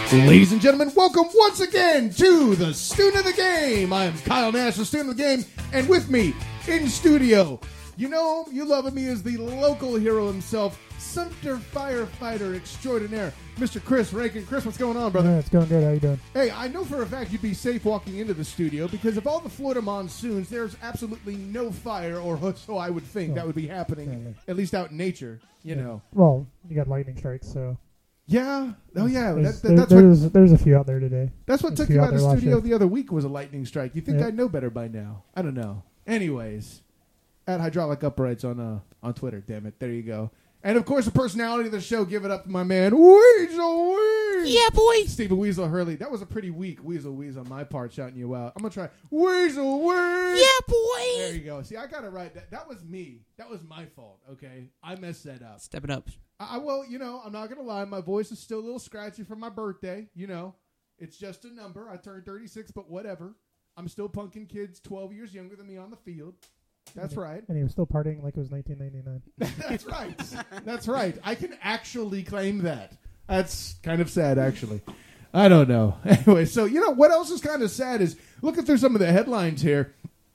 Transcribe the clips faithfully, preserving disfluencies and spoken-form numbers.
Ladies and gentlemen, welcome once again to the Student of the Game. I am Kyle Nash, the Student of the Game, and with me in studio, you know him, you love him, he is the local hero himself, Sumter firefighter extraordinaire, Mister Chris Rankin. Chris, what's going on, brother? Yeah, it's going good. How you doing? Hey, I know for a fact you'd be safe walking into the studio because of all the Florida monsoons, there's absolutely no fire, or so I would think, oh. that would be happening, yeah. at least out in nature, you yeah. know. Well, you got lightning strikes, so... Yeah. Oh, yeah. There's, that, that, there, that's there's, what, there's a few out there today. That's what There's took you a out few of the out there studio last the other week was a lightning strike. You think Yep. I'd know better by now? I don't know. Anyways, at Hydraulic Uprights on uh, on Twitter. Damn it. There you go. And, of course, the personality of the show. Give it up to my man, Weasel Weasel. Yeah, boy. Stephen Weasel Hurley. That was a pretty weak Weasel Weasel on my part shouting you out. I'm going to try Weasel Weasel. Yeah, boy. There you go. See, I got it right. That, that was me. That was my fault, okay? I messed that up. Step it up. I, I well, you know, I'm not going to lie. My voice is still a little scratchy from my birthday. You know, it's just a number. I turned thirty-six, but whatever. I'm still punking kids twelve years younger than me on the field. That's and right. And he was still partying like it was nineteen ninety-nine. That's right. That's right. I can actually claim that. That's kind of sad, actually. I don't know. Anyway, so, you know, what else is kind of sad is, looking through some of the headlines here.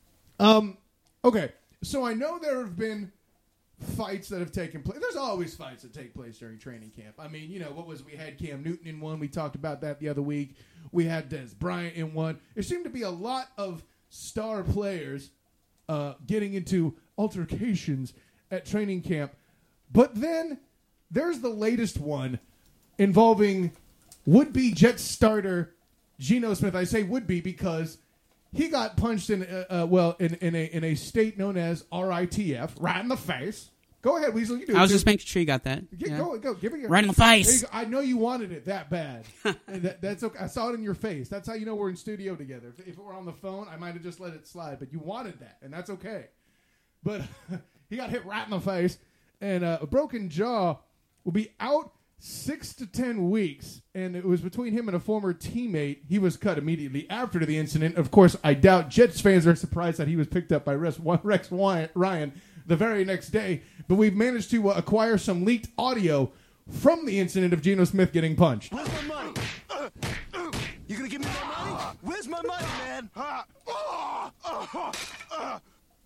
Um, okay, so I know there have been fights that have taken place. There's always fights that take place during training camp. I mean, you know, what was, we had Cam Newton in one. We talked about that the other week. We had Des Bryant in one. There seemed to be a lot of star players uh, getting into altercations at training camp. But then there's the latest one involving would-be Jets starter Geno Smith. I say would-be because he got punched in, uh, uh, well, in, in, a, in a state known as R I T F, right in the face. Go ahead, Weasel. You do I it was too. just making sure you got that. Get, yeah. Go, go, give it your Right in the There you face. go. I know you wanted it that bad. And that, that's okay. I saw it in your face. That's how you know we're in studio together. If, if it were on the phone, I might have just let it slide. But you wanted that, and that's okay. But he got hit right in the face, and uh, a broken jaw will be out six to ten weeks. And it was between him and a former teammate. He was cut immediately after the incident. Of course, I doubt Jets fans are surprised that he was picked up by Rex, Rex Ryan the very next day. But we've managed to uh, acquire some leaked audio from the incident of Geno Smith getting punched. Where's my money? Uh, uh, you gonna give me my money? Where's my money, man? Uh, uh, uh, uh.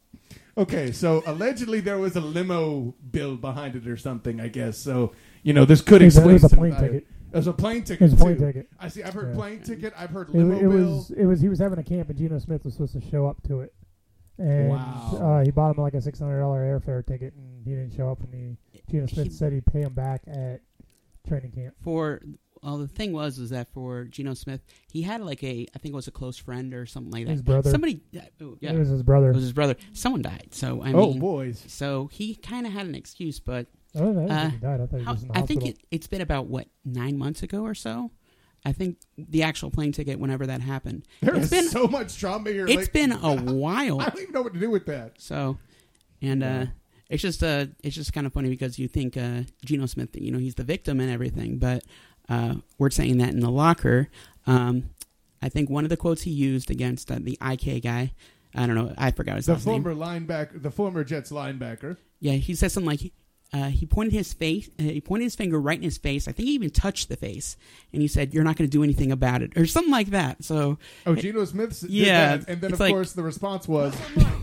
Okay, so allegedly there was a limo bill behind it or something, I guess. So, you know, this could It was a- explain it was a some plane about it. ticket. It was a plane ticket, It was a plane too. ticket. I see. I've heard Yeah. plane ticket. I've heard It, limo it bill. was it was he was having a camp and Geno Smith was supposed to show up to it, and Wow. uh, he bought him like a six hundred dollar airfare ticket and he didn't show up, and he Geno Smith He- said he'd pay him back at training camp. For well, the thing was, was that for Geno Smith, he had like a, I think it was a close friend or something like that. His brother. Somebody, yeah, oh, yeah, It was his brother. it was his brother. Someone died. So I oh, mean, boys. so he kind of had an excuse, but I don't know. I didn't uh, think he died. I thought he how, was in the I hospital. think it, it's been about what nine months ago or so. I think the actual plane ticket, whenever that happened, There's it's been so much trauma here. it's like- been a while. I don't even know what to do with that. So, and Yeah. uh, it's just uh, it's just kind of funny because you think uh, Geno Smith, you know, he's the victim and everything, but uh, we're saying that in the locker. Um, I think one of the quotes he used against uh, the I K guy, I don't know, I forgot his The last name. former linebacker, the former Jets linebacker. Yeah, he said something like. Uh, he pointed his face. Uh, he pointed his finger right in his face. I think he even touched the face, and he said, "You're not going to do anything about it," or something like that. So, Oh, Geno Smith did Yeah, that. And then, it's of like- course, the response was, You gonna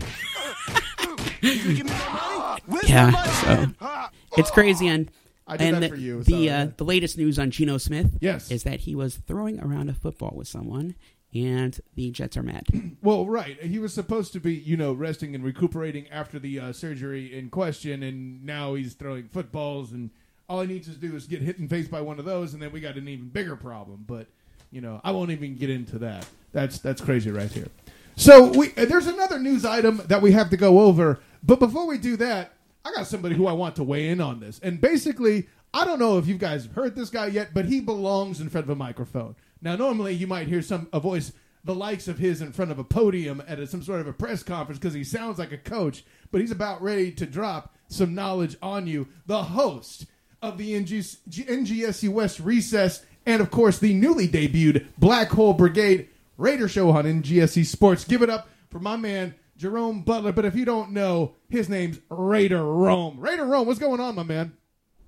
give me my money? Where's Yeah, my money, so- man? Uh, it's crazy. And I did and that the, for you. the Sorry. uh, the latest news on Geno Smith, Yes. is that he was throwing around a football with someone, and the Jets are mad. Well, right. He was supposed to be, you know, resting and recuperating after the uh, surgery in question, and now he's throwing footballs, and all he needs to do is get hit in the face by one of those, and then we got an even bigger problem. But, you know, I won't even get into that. That's that's crazy right here. So we uh, there's another news item that we have to go over, but before we do that, I got somebody who I want to weigh in on this. And basically, I don't know if you guys have heard this guy yet, but he belongs in front of a microphone. Now, normally you might hear some a voice the likes of his in front of a podium at a, some sort of a press conference because he sounds like a coach, but he's about ready to drop some knowledge on you. The host of the N G S C West Recess and, of course, the newly debuted Black Hole Brigade Raider Show on N G S C Sports. Give it up for my man, Jerome Butler. But if you don't know, his name's Raider Rome. Raider Rome, what's going on, my man?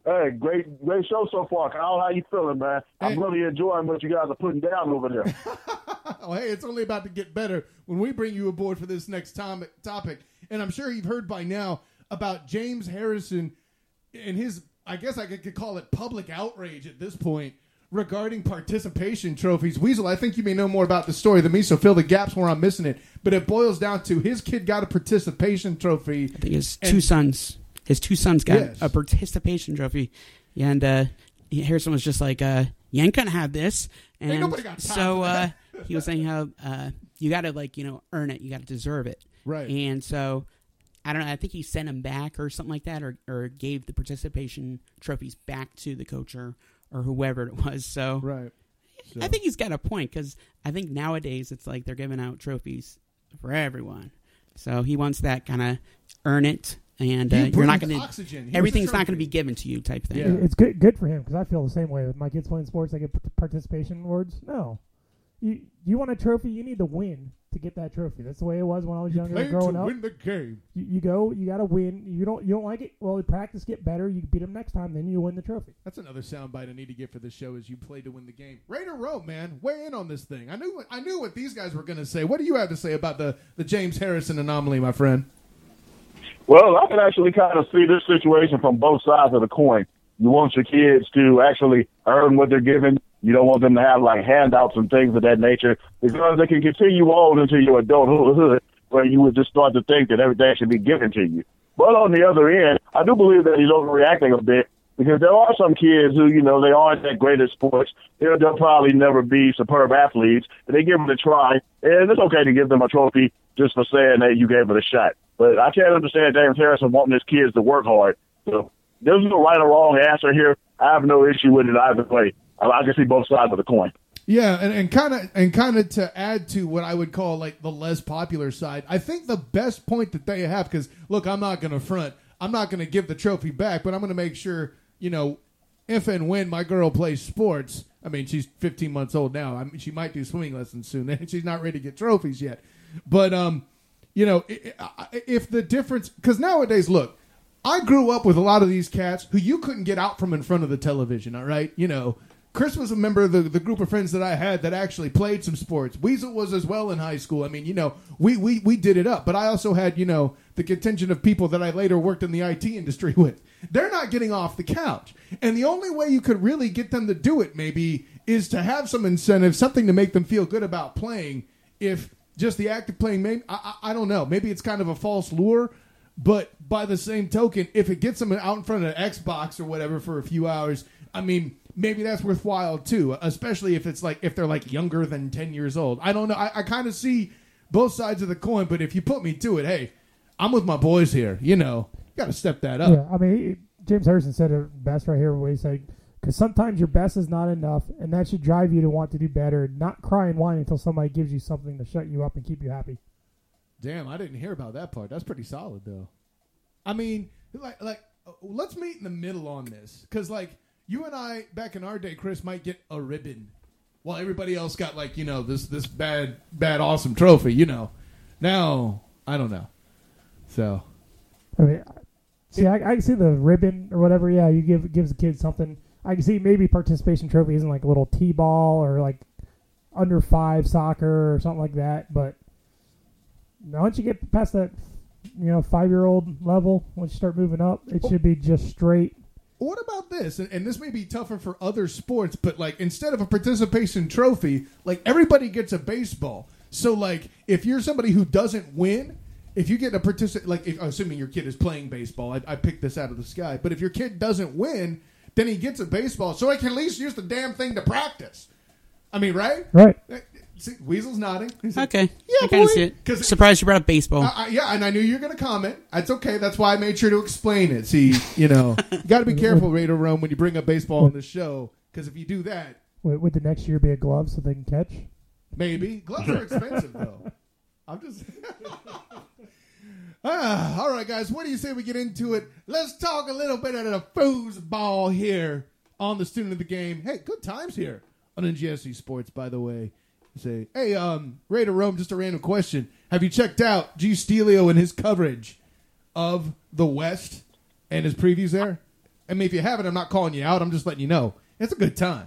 Hey, great, great show so far, Kyle. How you feeling, man? Hey. I'm really enjoying what you guys are putting down over there. Oh, hey, it's only about to get better when we bring you aboard for this next tom- topic. And I'm sure you've heard by now about James Harrison and his, I guess I could call it public outrage at this point regarding participation trophies. Weasel, I think you may know more about the story than me, so fill the gaps where I'm missing it. But it boils down to his kid got a participation trophy. I think his and- two sons. His two sons got Yes. a participation trophy, and uh, Harrison was just like, uh, "You ain't gonna have this." And Ain't nobody got time so for uh, that. he was saying how uh, you got to like you know earn it, you got to deserve it, Right. And so I don't know. I think he sent him back or something like that, or or gave the participation trophies back to the coach or, or whoever it was. So Right. So. I think he's got a point because I think nowadays it's like they're giving out trophies for everyone. So he wants that kind of earn it. And uh, He you're not breathes going oxygen. He to. Everything's was a not going to trophy. be given to you, type thing. Yeah. It- It's good good for him because I feel the same way with my kids playing sports. I get p- participation awards. No, you you want a trophy, you need to win to get that trophy. That's the way it was when I was You younger played and growing to up. win the game. You, you go, you got to win. You don't you don't like it. Well, you practice, get better. You beat them next time, then you win the trophy. That's another soundbite I need to get for the show. Is you play to win the game. Raider Rome, man, weigh in on this thing. I knew I knew what these guys were going to say. What do you have to say about the the James Harrison anomaly, my friend? Well, I can actually kind of see this situation from both sides of the coin. You want your kids to actually earn what they're given. You don't want them to have, like, handouts and things of that nature because they can continue on into your adulthood where you would just start to think that everything should be given to you. But on the other end, I do believe that he's overreacting a bit because there are some kids who, you know, they aren't that great at sports. They'll, they'll probably never be superb athletes. And they give them a try, and it's okay to give them a trophy just for saying that you gave it a shot. But I can't understand James Harrison wanting his kids to work hard. So there's no right or wrong answer here. I have no issue with it either way. I, I can see both sides of the coin. Yeah, and, and kind of and kind of to add to what I would call like the less popular side, I think the best point that they have, because look, I'm not going to front, I'm not going to give the trophy back, but I'm going to make sure, you know, if and when my girl plays sports, I mean, she's fifteen months old now. I mean, she might do swimming lessons soon, and she's not ready to get trophies yet. But um, you know, if the difference, because nowadays, look, I grew up with a lot of these cats who you couldn't get out from in front of the television. All right, you know. Chris was a member of the, the group of friends that I had that actually played some sports. Weasel was as well in high school. I mean, you know, we, we, we did it up. But I also had, you know, the contingent of people that I later worked in the I T industry with. They're not getting off the couch. And the only way you could really get them to do it, maybe, is to have some incentive, something to make them feel good about playing. If just the act of playing, maybe, I, I, I don't know. Maybe it's kind of a false lure. But by the same token, if it gets them out in front of an Xbox or whatever for a few hours, I mean, maybe that's worthwhile too, especially if it's like if they're like younger than ten years old. I don't know. I, I kind of see both sides of the coin, but if you put me to it, hey, I'm with my boys here. You know, got to step that up. Yeah, I mean, he, James Harrison said it best right here where he said, because sometimes your best is not enough, and that should drive you to want to do better, not cry and whine until somebody gives you something to shut you up and keep you happy. Damn, I didn't hear about that part. That's pretty solid, though. I mean, like, like, uh, let's meet in the middle on this, because like you and I back in our day, Chris, might get a ribbon, while everybody else got like you know this this bad bad awesome trophy. You know, now I don't know. So, I mean, see, I, I can see the ribbon or whatever. Yeah, you give gives a kid something. I can see maybe participation trophy isn't like a little t-ball or like under five soccer or something like that, but. Once you get past that, you know, five-year-old level, once you start moving up, it should be just straight. What about this? And, and this may be tougher for other sports, but like instead of a participation trophy, like everybody gets a baseball. So like if you're somebody who doesn't win, if you get a particip, like if, assuming your kid is playing baseball, I, I picked this out of the sky. But if your kid doesn't win, then he gets a baseball, so he can at least use the damn thing to practice. I mean, right? Right. See, Weasel's nodding. He's like, Okay. yeah, I kind of boy. see it. 'Cause- Surprised you brought up baseball. Uh, uh, yeah, and I knew you were going to comment. That's okay. That's why I made sure to explain it. See, you know, you got to be careful, Raider Rome, when you bring up baseball on the show, because if you do that, Would, would the next year be a glove so they can catch? maybe. Gloves are expensive, though. I'm just... ah, all right, guys, what do you say we get into it? Let's talk a little bit of the foosball here on the Student of the Game. Hey, good times here on N G S C Sports, by the way. Say, hey, um, Raider Rome, just a random question. Have you checked out G. Stelio and his coverage of the West and his previews there? I mean, if you haven't, I'm not calling you out. I'm just letting you know. It's a good time.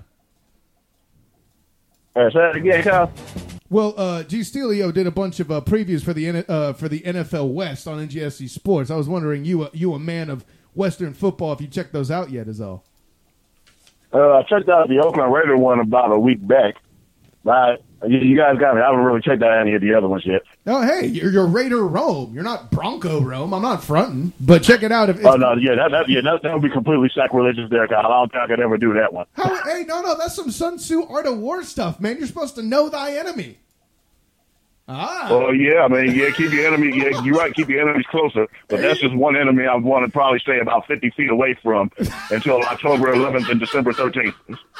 All right, say that again, Kyle. Well, uh, G. Stelio did a bunch of uh, previews for the N- uh, for the N F L West on N G S C Sports. I was wondering, you uh, you a man of Western football, if you checked those out yet, is all. Uh, I checked out the Oakland Raider one about a week back. But you, you guys got me. I haven't really checked out any of the other ones yet. Oh, hey, you're, you're Raider Rome. You're not Bronco Rome. I'm not fronting, but check it out. If Oh no, yeah, that, that yeah, that, that would be completely sacrilegious there, Kyle. I don't think I could ever do that one. How, hey, no, no, that's some Sun Tzu Art of War stuff, man. You're supposed to know thy enemy. Ah. Oh yeah, I mean, yeah, keep your enemy. Yeah, you're right. Keep your enemies closer, but that's just one enemy I want to probably stay about fifty feet away from until October eleventh and December thirteenth.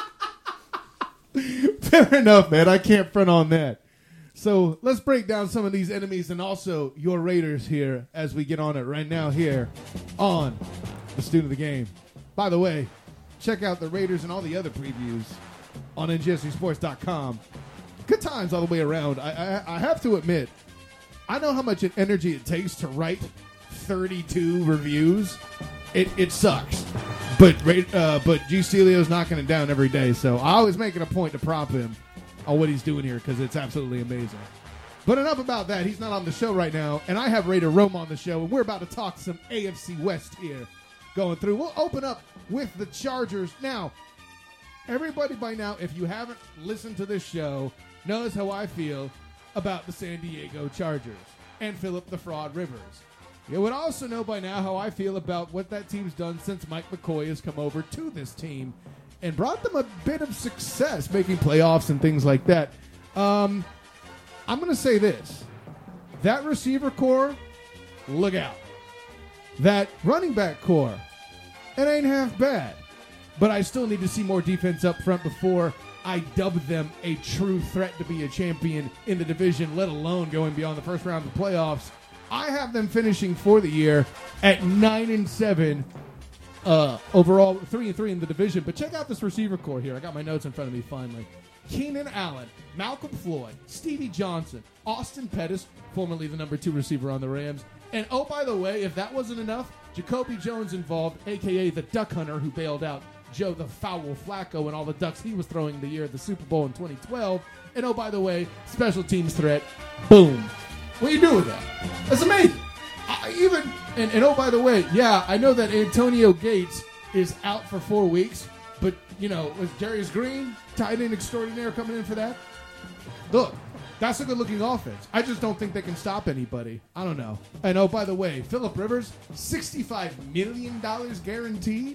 Fair enough, man. I can't front on that. So let's break down some of these enemies and also your Raiders here as we get on it right now here on the Student of the Game. By the way, check out the Raiders and all the other previews on N G S C sports dot com. Good times all the way around. I, I, I have to admit, I know how much energy it takes to write thirty-two reviews. It it sucks. But uh, but G. Stelio's knocking it down every day, so I always make it a point to prop him on what he's doing here because it's absolutely amazing. But enough about that. He's not on the show right now, and I have Raider Rome on the show, and we're about to talk some A F C West here going through. We'll open up with the Chargers. Now, everybody by now, if you haven't listened to this show, knows how I feel about the San Diego Chargers and Philip the Fraud Rivers. You would also know by now how I feel about what that team's done since Mike McCoy has come over to this team and brought them a bit of success, making playoffs and things like that. Um, I'm going to say this. That receiver core, look out. That running back core, it ain't half bad. But I still need to see more defense up front before I dub them a true threat to be a champion in the division, let alone going beyond the first round of the playoffs. I have them finishing for the year at nine and seven uh, overall, three and three in the division. But check out this receiver core here. I got my notes in front of me finally. Keenan Allen, Malcolm Floyd, Stevie Johnson, Austin Pettis, formerly the number two receiver on the Rams. And oh, by the way, if that wasn't enough, Jacoby Jones involved, a k a the Duck Hunter who bailed out Joe the Foul Flacco and all the ducks he was throwing the year of the Super Bowl in twenty twelve. And oh, by the way, special teams threat, boom. What do you do with that? That's amazing. I even and, and oh, by the way, yeah, I know that Antonio Gates is out for four weeks, but you know, was Darius Green, tight end extraordinaire, coming in for that? Look, that's a good-looking offense. I just don't think they can stop anybody. I don't know. And oh, by the way, Phillip Rivers, sixty-five million dollars guaranteed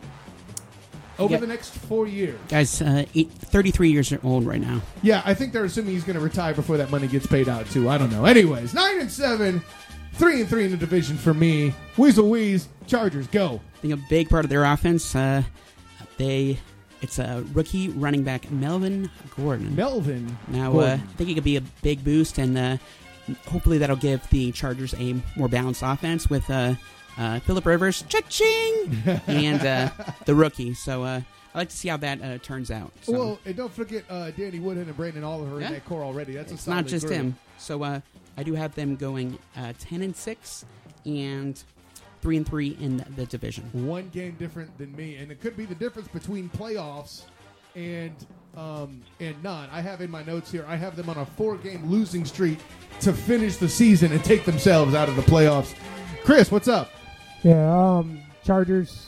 over Yeah. the next four years. Guy's uh, eight, thirty-three years old right now. Yeah, I think they're assuming he's going to retire before that money gets paid out, too. I don't know. Anyways, nine and seven, three and three in the division for me. Weasel Wheeze, Chargers, go. I think a big part of their offense, uh, they it's a rookie running back, Melvin Gordon. Melvin Now, uh, Gordon. I think it could be a big boost, and uh, hopefully that'll give the Chargers a more balanced offense with uh, uh, Phillip Rivers, cha-ching, and uh, the rookie. So uh, I like to see how that uh, turns out. So, Well, and don't forget uh, Danny Woodhead and Brandon Oliver Yeah. in that core already. That's a it's solid not just group. him. So uh, I do have them going uh, ten and six and three and three in the, the division. One game different than me, and it could be the difference between playoffs and um, and not. I have in my notes here, I have them on a four-game losing streak to finish the season and take themselves out of the playoffs. Chris, what's up? Yeah, um, Chargers.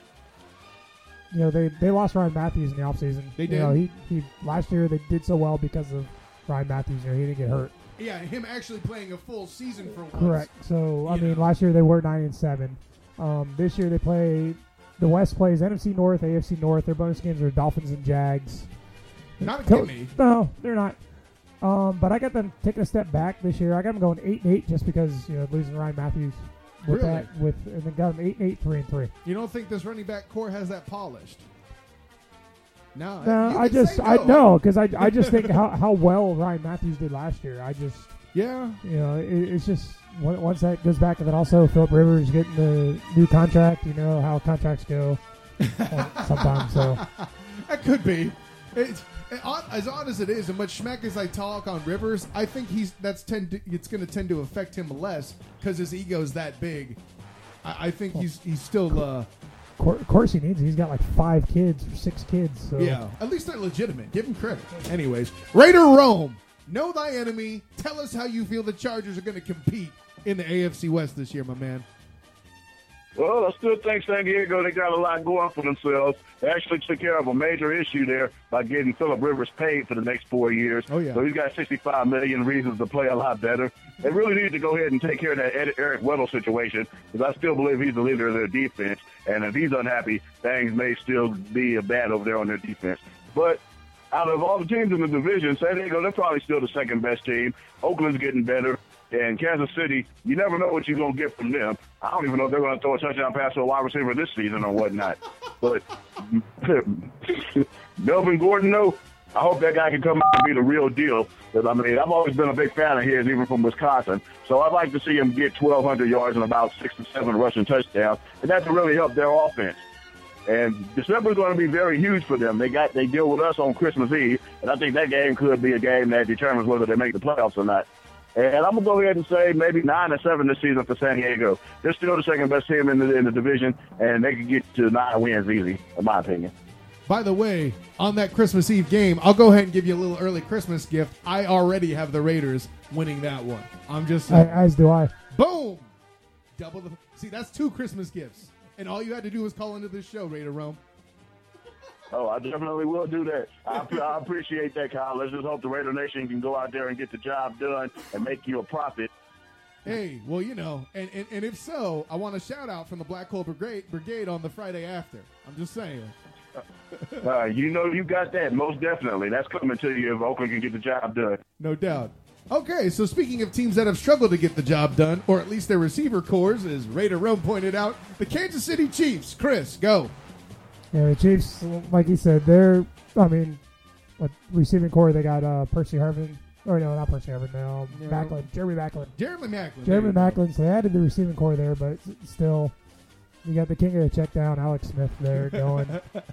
You know, they, they lost Ryan Matthews in the offseason. They You did. know, he, he last year they did so well because of Ryan Matthews. You know, he didn't get hurt. Yeah, him actually playing a full season for once. Correct. So I You mean, know. last year they were nine and seven. Um, this year they play. The West plays N F C North, A F C North. Their bonus games are Dolphins and Jags. Not Co- kidding me. No, they're not. Um, but I got them taking a step back this year. I got them going eight and eight just because you know losing Ryan Matthews with Really? that with and then got them eight and eight, three and three. You don't think this running back core has that polished? No, No, you I can just say I no. know because I, I just think how, how well Ryan Matthews did last year. I just Yeah, you know it, it's just on- once that goes back and then also Philip Rivers getting the new contract. You know how contracts go uh, sometimes. So that could be. It's, it, odd- as odd as it is, and much smack as I talk on Rivers, I think he's that's tend to, it's going to tend to affect him less because his ego's that big. I, I think he's he's still. Uh, cour- of course he needs it. He's got like five kids or six kids. So. Yeah, at least they're legitimate. Give him credit. Anyways, Raider Rome, know thy enemy. Tell us how you feel the Chargers are going to compete in the A F C West this year, my man. Well, I still think San Diego, they got a lot going for themselves. They actually took care of a major issue there by getting Phillip Rivers paid for the next four years. Oh, yeah. So he's got sixty-five million reasons to play a lot better. They really need to go ahead and take care of that Ed- Eric Weddle situation, because I still believe he's the leader of their defense. And if he's unhappy, things may still be bad over there on their defense. But out of all the teams in the division, San Diego, they're probably still the second best team. Oakland's getting better. And Kansas City, you never know what you're going to get from them. I don't even know if they're going to throw a touchdown pass to a wide receiver this season or whatnot. But Melvin Gordon, though, I hope that guy can come out and be the real deal. Because, I mean, I've always been a big fan of his, even from Wisconsin. So I'd like to see him get twelve hundred yards and about six to seven rushing touchdowns. And that will really help their offense. And December is going to be very huge for them. They got they deal with us on Christmas Eve, and I think that game could be a game that determines whether they make the playoffs or not. And I'm going to go ahead and say maybe nine or seven this season for San Diego. They're still the second best team in the in the division, and they can get to nine wins easy, in my opinion. By the way, on that Christmas Eve game, I'll go ahead and give you a little early Christmas gift. I already have the Raiders winning that one. I'm just I, saying. as do I. Boom! Double the. See, that's two Christmas gifts. And all you had to do was call into this show, Raider Rome. Oh, I definitely will do that. I, I appreciate that, Kyle. Let's just hope the Raider Nation can go out there and get the job done and make you a profit. Hey, well, you know, and, and, and if so, I want a shout out from the Black Hole Brigade, Brigade on the Friday after. I'm just saying. Uh, you know you got that, most definitely. That's coming to you if Oakland can get the job done. No doubt. Okay, so speaking of teams that have struggled to get the job done, or at least their receiver cores, as Raider Rome pointed out, the Kansas City Chiefs. Chris, go. Yeah, the Chiefs, like he said, they're, I mean, what receiving core, they got uh, Percy Harvin. Or no, not Percy Harvin, no. No. Macklin. Jeremy Macklin. Jeremy Macklin. Jeremy Macklin. So they added the receiving core there, but s- still, you got the king of the check down, Alex Smith, there going.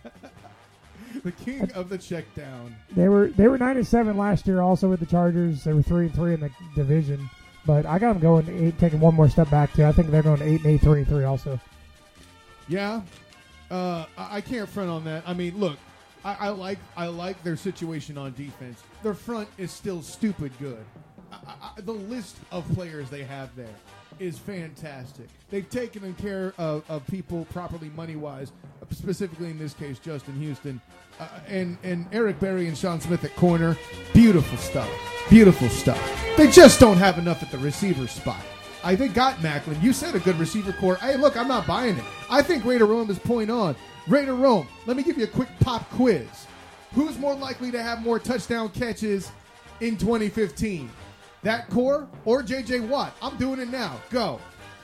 The king of the check down. They were they were nine and seven last year, also with the Chargers. They were three and three in the division, but I got them going eight, taking one more step back too. I think they're going eight and eight, three and three also. Yeah, uh, I I can't front on that. I mean, look, I, I like I like their situation on defense. Their front is still stupid good. I, I, the list of players they have there is fantastic. They've taken care of, of people properly money-wise, specifically in this case, Justin Houston, uh, and, and Eric Berry and Sean Smith at corner. Beautiful stuff. Beautiful stuff. They just don't have enough at the receiver spot. I think got Macklin. You said a good receiver core. Hey, look, I'm not buying it. I think Raider Rome is point on. Raider Rome, let me give you a quick pop quiz. Who's more likely to have more touchdown catches in twenty fifteen? That core or J J Watt? I'm doing it now. Go.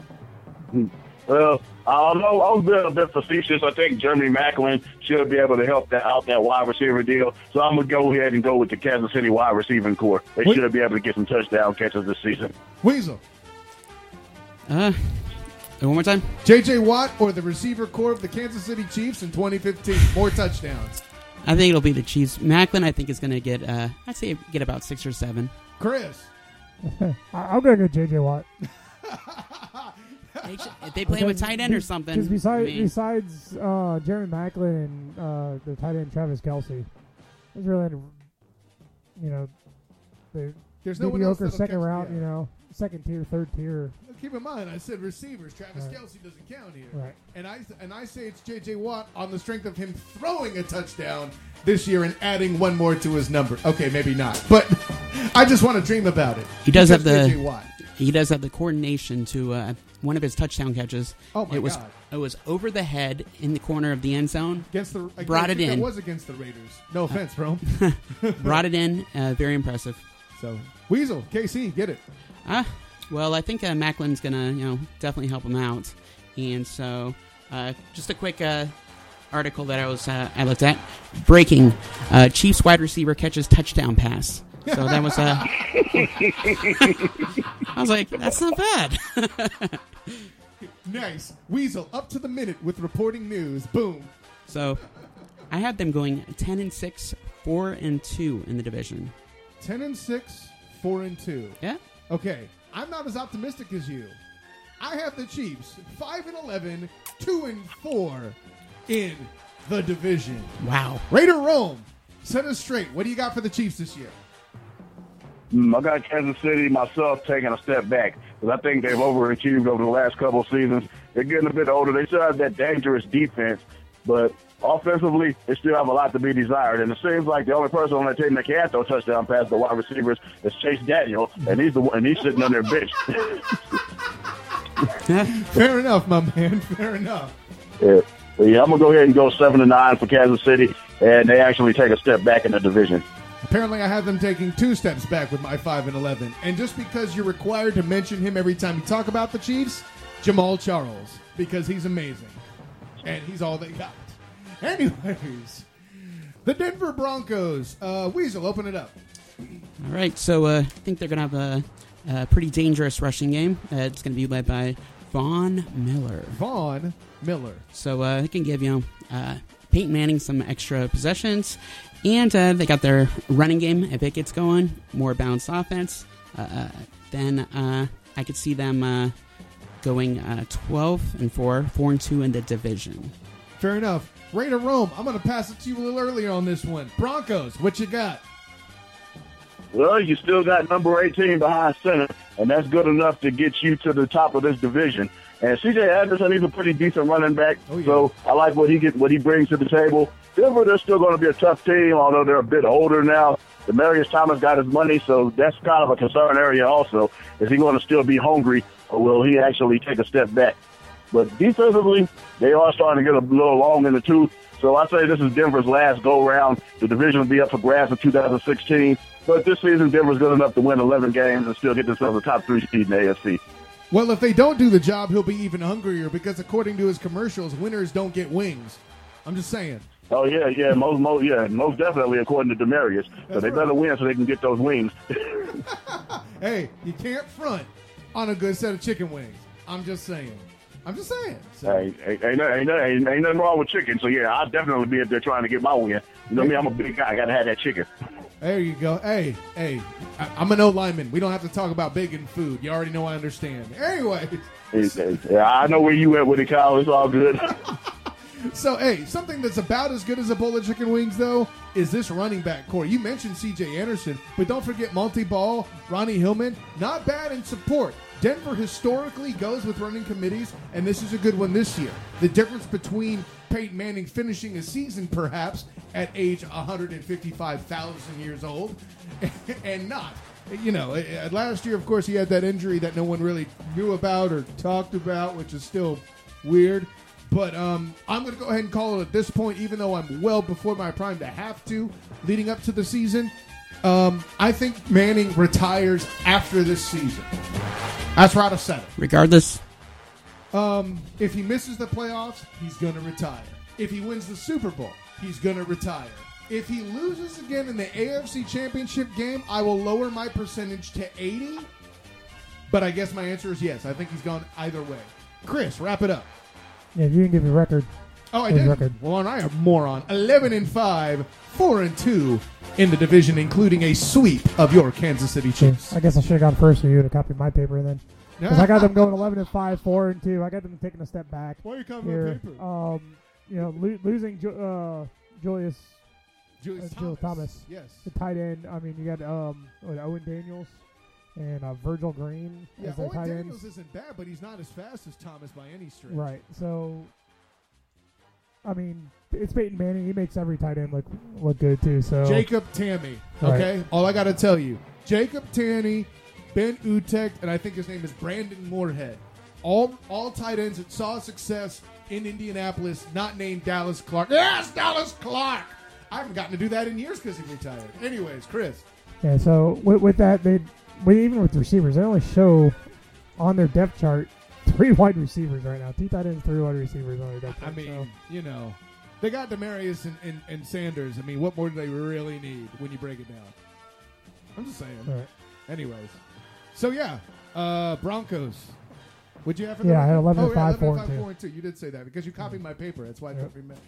Well, although I was being a bit facetious, I think Jeremy Macklin should be able to help that out that wide receiver deal. So I'm going to go ahead and go with the Kansas City wide receiving core. They Wait. should be able to get some touchdown catches this season. Weasel. Uh, one more time. J J Watt or the receiver core of the Kansas City Chiefs in twenty fifteen? More touchdowns. I think it'll be the Chiefs. Macklin, I think, is going to get, uh, I'd say, get about six or seven. Chris. I- I'm going to go J J Watt. They should- If they play him with tight end or something. Because besides, I mean, besides uh, Jeremy Macklin and uh, the tight end Travis Kelce, there's really, any- you know, the There's no one else mediocre that'll second catch- round, yeah. you know, second tier, third tier. Keep in mind, I said receivers. Travis Right. Kelce doesn't count here. Right. And I and I say it's J J Watt on the strength of him throwing a touchdown this year and adding one more to his number. Okay, maybe not, but I just want to dream about it. He does Because have the- J J Watt. he does have the coordination to uh, one of his touchdown catches. Oh, my it was, God. It was over the head in the corner of the end zone. Against the I Brought think it that in. was against the Raiders. No offense, bro. Brought it in. Uh, very impressive. So Weasel, K C, get it. Ah, well, I think uh, Macklin's gonna, you know, definitely help him out. And so, uh, just a quick uh, article that I was uh, I looked at. Breaking: uh, Chiefs wide receiver catches touchdown pass. So that was. Uh, I was like, that's not bad. Nice. Weasel, up to the minute with reporting news. Boom. So, I had them going ten and six, four and two in the division. Ten and six, four and two. Yeah. Okay, I'm not as optimistic as you. I have the Chiefs five and eleven, two and four, in the division. Wow. Raider Rome, set us straight. What do you got for the Chiefs this year? Mm, I got Kansas City myself taking a step back because I think they've overachieved over the last couple of seasons. They're getting a bit older. They still have that dangerous defense, but offensively, they still have a lot to be desired. And it seems like the only person on that team that can't throw touchdown past the wide receivers is Chase Daniel, and he's the one, and he's sitting on their bench. Fair enough, my man. Fair enough. Yeah. But yeah, I'm gonna go ahead and go seven to nine for Kansas City, and they actually take a step back in the division. Apparently, I have them taking two steps back with my five and eleven. And just because you're required to mention him every time you talk about the Chiefs, Jamal Charles, because he's amazing. And he's all they got. Anyways, the Denver Broncos. Uh, Weasel, open it up. All right, so uh, I think they're going to have a, a pretty dangerous rushing game. Uh, it's going to be led by Von Miller. Von Miller. So uh, they can give, you know, uh, Peyton Manning some extra possessions. And uh, they got their running game. If it gets going, more balanced offense, uh, then uh, I could see them uh, going uh, twelve and four, four and two in the division. Fair enough. Raider Rome, I'm going to pass it to you a little earlier on this one. Broncos, what you got? Well, you still got number eighteen behind center, and that's good enough to get you to the top of this division. And C J Anderson, he's a pretty decent running back, oh, yeah. so I like what he get, what he brings to the table. Denver, they're still going to be a tough team, although they're a bit older now. Demarius Thomas got his money, so that's kind of a concern area also. Is he going to still be hungry, or will he actually take a step back? But defensively, they are starting to get a little long in the tooth. So I say this is Denver's last go-round. The division will be up for grabs in two thousand sixteen. But this season, Denver's good enough to win eleven games and still get themselves a top three seed in the A F C. Well, if they don't do the job, he'll be even hungrier because according to his commercials, winners don't get wings. I'm just saying. Oh, yeah, yeah, most, most, yeah, most definitely according to Demarius. So That's they right. better win so they can get those wings. Hey, you can't front on a good set of chicken wings. I'm just saying. I'm just saying. So, Hey, ain't, ain't, ain't, ain't, ain't nothing wrong with chicken. So, yeah, I'll definitely be up there trying to get my win. You know me, I'm a big guy. I got to have that chicken. there you go. Hey, hey, I, I'm an O-lineman. We don't have to talk about bacon food. You already know I understand. Anyway. Hey, hey, yeah, I know where you at with it, Kyle. It's all good. So, hey, something that's about as good as a bowl of chicken wings, though, is this running back core. You mentioned C J Anderson, but don't forget Monty Ball, Ronnie Hillman. Not bad in support. Denver historically goes with running committees, and this is a good one this year. The difference between Peyton Manning finishing a season, perhaps, at age one hundred fifty-five thousand years old, and not. You know, last year, of course, he had that injury that no one really knew about or talked about, which is still weird. But um, I'm going to go ahead and call it at this point, even though I'm well before my prime to have to, leading up to the season. Um, I think Manning retires after this season. That's right, I said it. Regardless, Um, if he misses the playoffs, he's going to retire. If he wins the Super Bowl, he's going to retire. If he loses again in the A F C Championship game, I will lower my percentage to eighty. But I guess my answer is yes. I think he's gone either way. Chris, wrap it up. Yeah, you can give me a record. Oh, I His did. record. Well, and I am moron. Eleven and five, four and two in the division, including a sweep of your Kansas City Chiefs. I guess I should have gone first for you to copy my paper then. Because I got them going eleven and five, four and two. I got them taking a step back. Why are you copying here. my paper? Um, you know, lo- losing Ju- uh, Julius, Julius uh, Julius Thomas. Yes. the tight end. I mean, you got um, what, Owen Daniels and uh, Virgil Green Yeah, as their Owen tight Daniels ends. isn't bad, but he's not as fast as Thomas by any stretch. Right. So, I mean, it's Peyton Manning. He makes every tight end look look good too. So Jacob Tammy. Right. Okay, all I got to tell you, Jacob Tanny, Ben Utecht, and I think his name is Brandon Moorhead. All all tight ends that saw success in Indianapolis, not named Dallas Clark. Yes, Dallas Clark. I haven't gotten to do that in years because he retired. Anyways, Chris. Yeah, so with, with that, they with, even with receivers, they only show on their depth chart three wide receivers right now. Two tight ends, three wide receivers on their depth I chart. mean, so. you know, they got Demarius and, and, and Sanders. I mean, what more do they really need when you break it down? I'm just saying. All right. Anyways, so yeah, uh, Broncos. What'd you have for Yeah, the I had record? eleven oh, and yeah, five, eleven four and and five, two. four and two. You did say that because you copied my paper. That's why I Yep. took me a minute.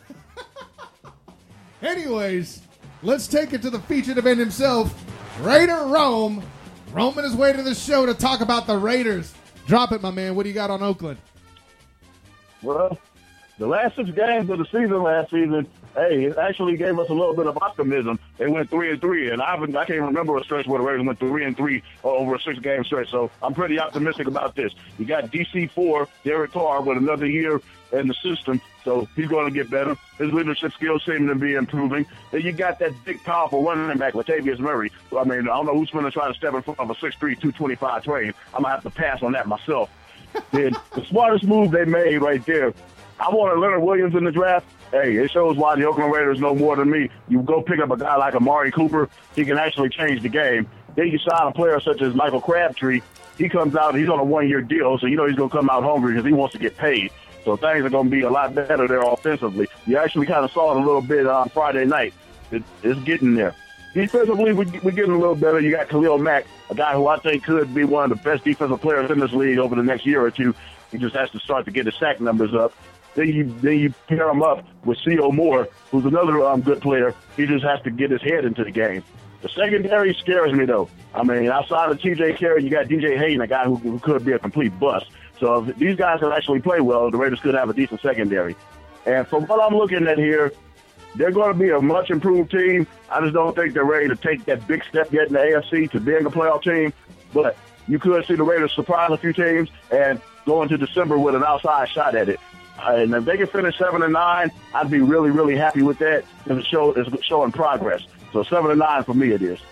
Anyways, let's take it to the featured event himself, Raider Rome. Roaming his way to the show to talk about the Raiders. Drop it, my man. What do you got on Oakland? Well, the last six games of the season last season, hey, it actually gave us a little bit of optimism. They went three and three, and I haven't, I can't remember a stretch where the Raiders went three and three over a six game stretch. So I'm pretty optimistic about this. You got D C four, Derek Carr, with another year in the system, so he's going to get better. His leadership skills seem to be improving. Then you got that big, powerful running back, Latavius Murray. I mean, I don't know who's going to try to step in front of a six three, two twenty-five train. I'm going to have to pass on that myself. Then the smartest move they made right there, I wanted Leonard Williams in the draft. Hey, it shows why the Oakland Raiders know more than me. You go pick up a guy like Amari Cooper, he can actually change the game. Then you sign a player such as Michael Crabtree. He comes out, he's on a one-year deal, so you know he's going to come out hungry because he wants to get paid. So things are going to be a lot better there offensively. You actually kind of saw it a little bit on Friday night. It, it's getting there. Defensively, we, we're getting a little better. You got Khalil Mack, a guy who I think could be one of the best defensive players in this league over the next year or two. He just has to start to get his sack numbers up. Then you then you pair him up with C O. Moore, who's another um, good player. He just has to get his head into the game. The secondary scares me, though. I mean, outside of T J Carey, you got D J Hayden, a guy who, who could be a complete bust. So if these guys can actually play well, the Raiders could have a decent secondary. And from what I'm looking at here, they're going to be a much improved team. I just don't think they're ready to take that big step yet in the A F C to being a playoff team. But you could see the Raiders surprise a few teams and go into December with an outside shot at it. Uh, and if they can finish seven and nine, I'd be really, really happy with that. And it's, show, it's showing progress. So seven and nine for me it is.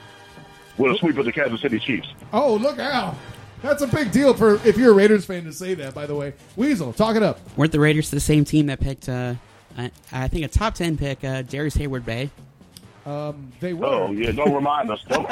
With a sweep of the Kansas City Chiefs. Oh, look out. That's a big deal for if you're a Raiders fan to say that, by the way. Weasel, talk it up. Weren't the Raiders the same team that picked, uh, I, I think, a top ten pick, uh, Darius Hayward-Bay? Um, they were. Oh, yeah, don't remind us. Don't.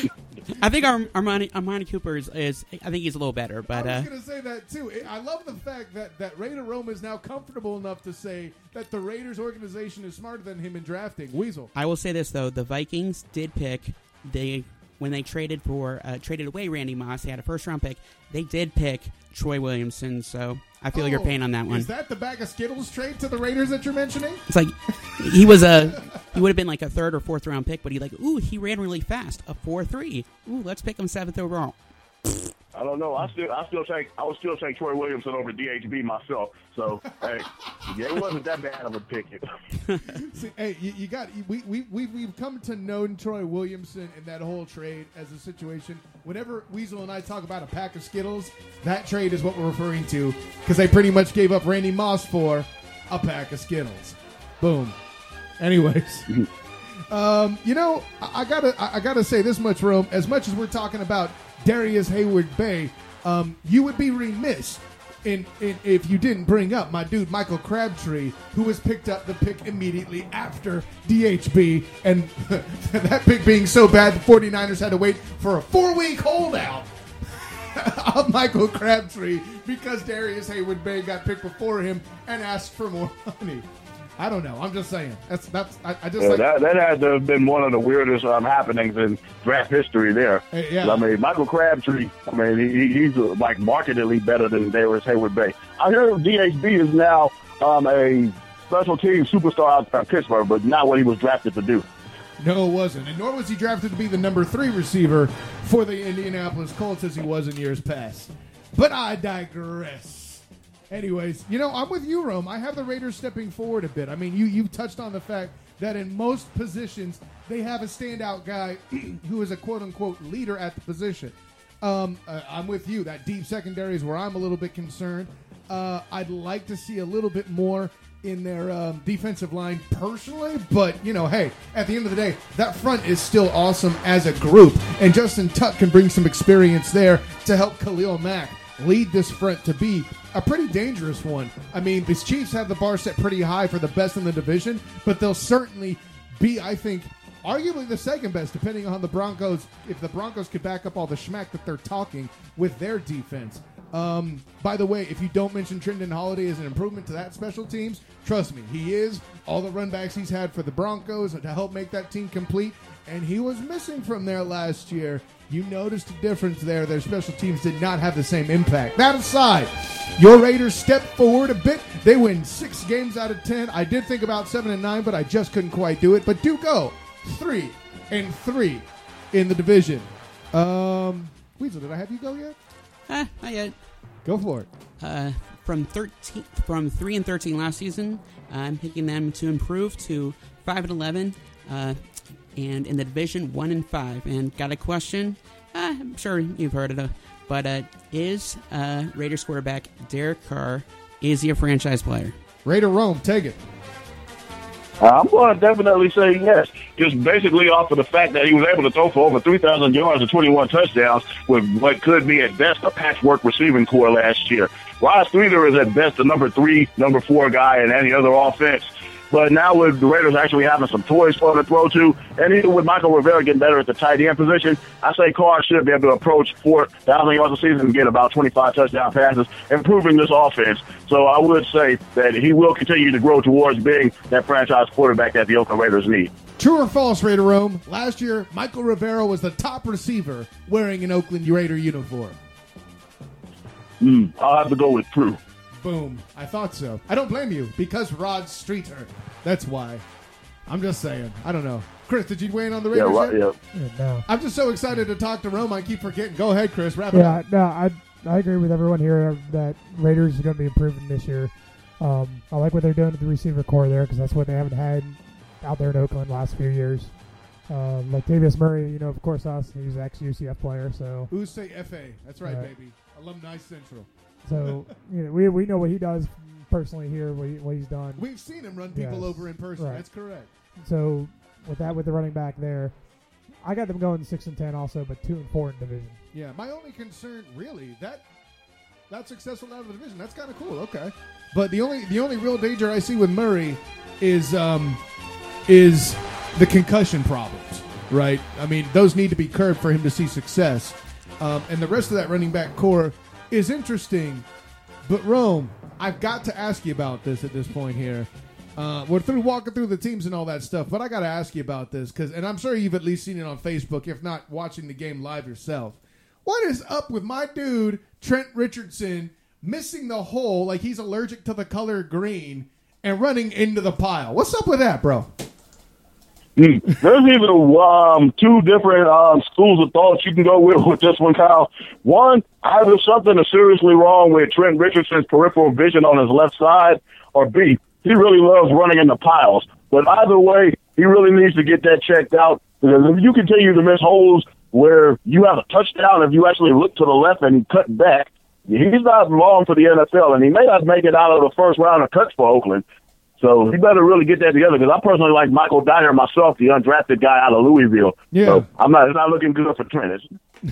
I think Ar- Armani, Armani Cooper is, is, I think he's a little better. But I was uh, going to say that, too. I love the fact that, that Raider Roma is now comfortable enough to say that the Raiders organization is smarter than him in drafting. Weasel. I will say this, though. The Vikings did pick, they when they traded for uh, traded away Randy Moss, they had a first-round pick. They did pick Troy Williamson, so I feel oh, your pain on that one. Is that the bag of Skittles trade to the Raiders that you're mentioning? It's like he was a he would have been like a third or fourth round pick, but he like ooh he ran really fast, a four three. Ooh, let's pick him seventh overall. I don't know. I still, I still take, I would still take Troy Williamson over D H B myself. So, hey, yeah, it wasn't that bad of a pick. See, hey, you, you got we we we we've come to know Troy Williamson and that whole trade as a situation. Whenever Weasel and I talk about a pack of Skittles, that trade is what we're referring to because they pretty much gave up Randy Moss for a pack of Skittles. Boom. Anyways. Um, you know, I, I gotta, I, I gotta say this much, Rome. As much as we're talking about Darius Hayward-Bay, um, you would be remiss in, in if you didn't bring up my dude Michael Crabtree, who was picked up the pick immediately after D H B, and that pick being so bad, the 49ers had to wait for a four-week holdout of Michael Crabtree because Darius Hayward-Bay got picked before him and asked for more money. I don't know. I'm just saying. That's that's. I, I just yeah, like that. That had to have been one of the weirdest um, happenings in draft history. There. Hey, yeah. I mean, Michael Crabtree. I mean, he, he's uh, like markedly better than Darius Hayward-Bay. I hear D H B is now um, a special team superstar out of Pittsburgh, but not what he was drafted to do. No, it wasn't, and nor was he drafted to be the number three receiver for the Indianapolis Colts as he was in years past. But I digress. Anyways, you know, I'm with you, Rome. I have the Raiders stepping forward a bit. I mean, you, you've touched on the fact that in most positions, they have a standout guy who is a quote-unquote leader at the position. Um, uh, I'm with you. That deep secondary is where I'm a little bit concerned. Uh, I'd like to see a little bit more in their um, defensive line personally, but, you know, hey, at the end of the day, that front is still awesome as a group, and Justin Tuck can bring some experience there to help Khalil Mack lead this front to be a pretty dangerous one. I mean, these Chiefs have the bar set pretty high for the best in the division, but they'll certainly be, I think, arguably the second best, depending on the Broncos, if the Broncos could back up all the schmack that they're talking with their defense. Um, by the way, if you don't mention Trendon Holiday as an improvement to that special teams, trust me, he is. All the run backs he's had for the Broncos to help make that team complete, and he was missing from there last year. You noticed a difference there. Their special teams did not have the same impact. That aside, your Raiders step forward a bit. They win six games out of ten. I did think about seven and nine, but I just couldn't quite do it. But do go three and three in the division. Um, Weasel, did I have you go yet? Ah, not yet. Go for it. Uh, from thirteen, from three and thirteen last season, I'm picking them to improve to five and eleven, uh, and in the division one and five. And got a question? Uh, I'm sure you've heard of it, but uh, is uh, Raiders quarterback Derek Carr, is he a franchise player? Raider Rome, take it. I'm going to definitely say yes, just basically off of the fact that he was able to throw for over three thousand yards and twenty-one touchdowns with what could be at best a patchwork receiving core last year. Rod Streeter is at best the number three, number four guy in any other offense. But now with the Raiders actually having some toys for him to throw to, and even with Michael Rivera getting better at the tight end position, I say Carr should be able to approach four thousand yards a season and get about twenty-five touchdown passes, improving this offense. So I would say that he will continue to grow towards being that franchise quarterback that the Oakland Raiders need. True or false, Raider Rome? Last year, Michael Rivera was the top receiver wearing an Oakland Raider uniform. Mm, I'll have to go with true. Boom. I thought so. I don't blame you, because Rod Streeter. That's why. I'm just saying. I don't know. Chris, did you weigh in on the Yeah, Raiders right, yet? yeah. Yeah, no. I'm just so excited to talk to Rome. I keep forgetting. Go ahead, Chris. Wrap it Yeah, up. no, I I agree with everyone here that Raiders are going to be improving this year. Um, I like what they're doing with the receiver core there because that's what they haven't had out there in Oakland last few years. Um, like Tavius Murray, you know, of course, us. He's an ex-U C F player, so Who's say F A? That's right, Right. baby. Alumni Central. so you know we we know what he does personally here, what, he, what he's done. We've seen him run people Yes. over in person. Right. That's correct. So with that, with the running back there, I got them going six and ten also, but two and four in division. Yeah, my only concern, really, that that successful out of the division, that's kind of cool. Okay, but the only the only real danger I see with Murray is um is the concussion problems. Right? I mean, those need to be curbed for him to see success. Um, and the rest of that running back core is interesting. But Rome, I've got to ask you about this at this point here. Uh, we're through walking through the teams and all that stuff, but I got to ask you about this because, and I'm sure you've at least seen it on Facebook, if not watching the game live yourself. What is up with my dude Trent Richardson missing the hole like he's allergic to the color green and running into the pile? What's up with that, bro? Mm. There's even um, two different um, schools of thought you can go with with this one, Kyle. One, either something is seriously wrong with Trent Richardson's peripheral vision on his left side, or B, he really loves running into piles. But either way, he really needs to get that checked out, because if you continue to miss holes where you have a touchdown, if you actually look to the left and cut back, he's not long for the N F L, and he may not make it out of the first round of cuts for Oakland. So he better really get that together, because I personally like Michael Dyer myself, the undrafted guy out of Louisville. Yeah. So I'm not, it's not looking good for Trent.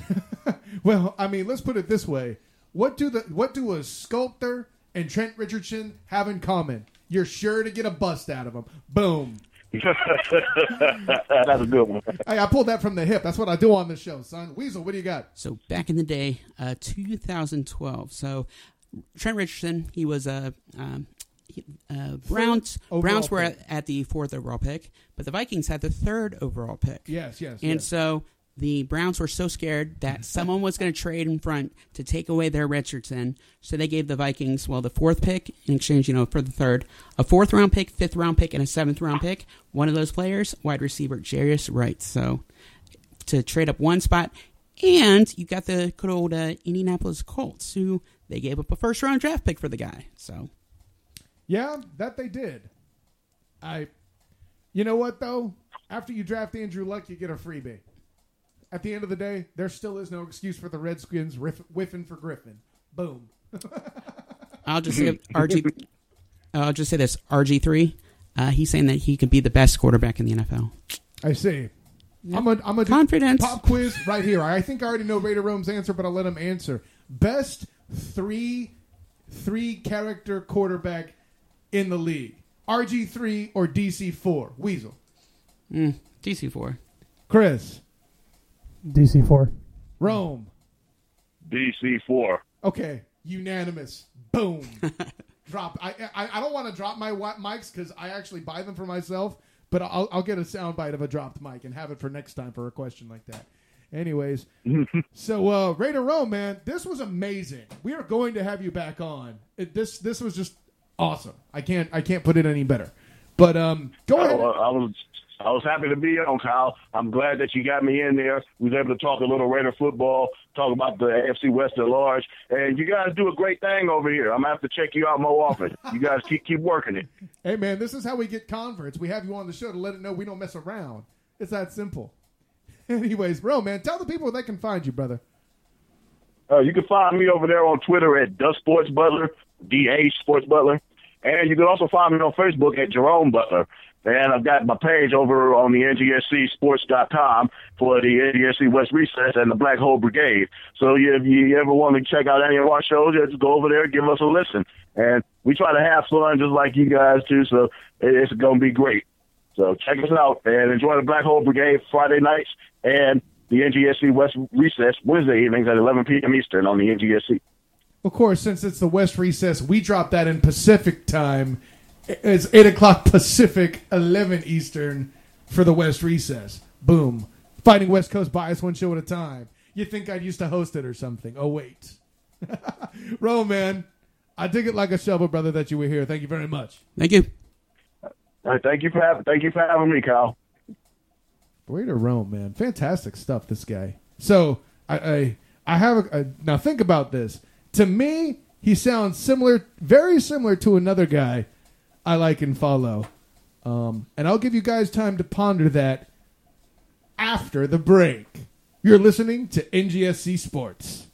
Well, I mean, let's put it this way. What do the what do a sculptor and Trent Richardson have in common? You're sure to get a bust out of them. Boom. That's a good one. Hey, I pulled that from the hip. That's what I do on this show, son. Weasel, what do you got? So back in the day, uh, two thousand twelve. So Trent Richardson, he was a um, he- uh, Browns. Overall Browns were pick. at, at the fourth overall pick, but the Vikings had the third overall pick. Yes, yes. And yes. so the Browns were so scared that someone was going to trade in front to take away their Richardson. So they gave the Vikings, well, the fourth pick in exchange, you know, for the third, a fourth round pick, fifth round pick, and a seventh round pick. One of those players, wide receiver Jarius Wright. So to trade up one spot, and you got the good old uh, Indianapolis Colts, who they gave up a first round draft pick for the guy. So Yeah, that they did. I, you know what though? After you draft Andrew Luck, you get a freebie. At the end of the day, there still is no excuse for the Redskins riff, whiffing for Griffin. Boom. I'll just say R G. I'll just say this: R G three. Uh, he's saying that he could be the best quarterback in the N F L. I see. I'm a I'm a Confidence. pop quiz right here. I think I already know Raider Rome's answer, but I'll let him answer. Best three three character quarterback in the league: R G three or D C four. Weasel. Mm, D C four. Chris. D C four. Rome. D C four. Okay, unanimous. Boom. Drop. I I, I don't want to drop my wa- mics because I actually buy them for myself, but I'll I'll get a soundbite of a dropped mic and have it for next time for a question like that. Anyways, so uh, Raider Rome, man, this was amazing. We are going to have you back on. It, this this was just awesome. I can't I can't put it any better. But um, go I, ahead. I was I was happy to be on, Kyle. I'm glad that you got me in there. We was able to talk a little Raider football, talk about the A F C West at large. And you guys do a great thing over here. I'm going to have to check you out more often. You guys keep keep working it. Hey, man, this is how we get converts. We have you on the show to let it know we don't mess around. It's that simple. Anyways, bro, man, tell the people where they can find you, brother. Uh, you can find me over there on Twitter at The Sports Butler, D A Sports Butler. And you can also find me on Facebook at Jerome Butler. And I've got my page over on the N G S C sports dot com for the N G S C West Recess and the Black Hole Brigade. So if you ever want to check out any of our shows, just go over there and give us a listen. And we try to have fun just like you guys do, so it's going to be great. So check us out and enjoy the Black Hole Brigade Friday nights and the N G S C West Recess Wednesday evenings at eleven p.m. Eastern on the N G S C. Of course, since it's the West Recess, we drop that in Pacific time. It's eight o'clock Pacific, eleven Eastern for the West Recess. Boom. Fighting West Coast bias one show at a time. You think I'd used to host it or something. Oh, wait. Ro, man, I dig it like a shovel, brother, that you were here. Thank you very much. Thank you. All right, thank you for having, thank you for having me, Kyle. Way to Rome, man. Fantastic stuff, this guy. So, I I, I have a, a... Now, think about this. To me, he sounds similar, very similar to another guy I like and follow. Um, and I'll give you guys time to ponder that after the break. You're listening to N G S C Sports.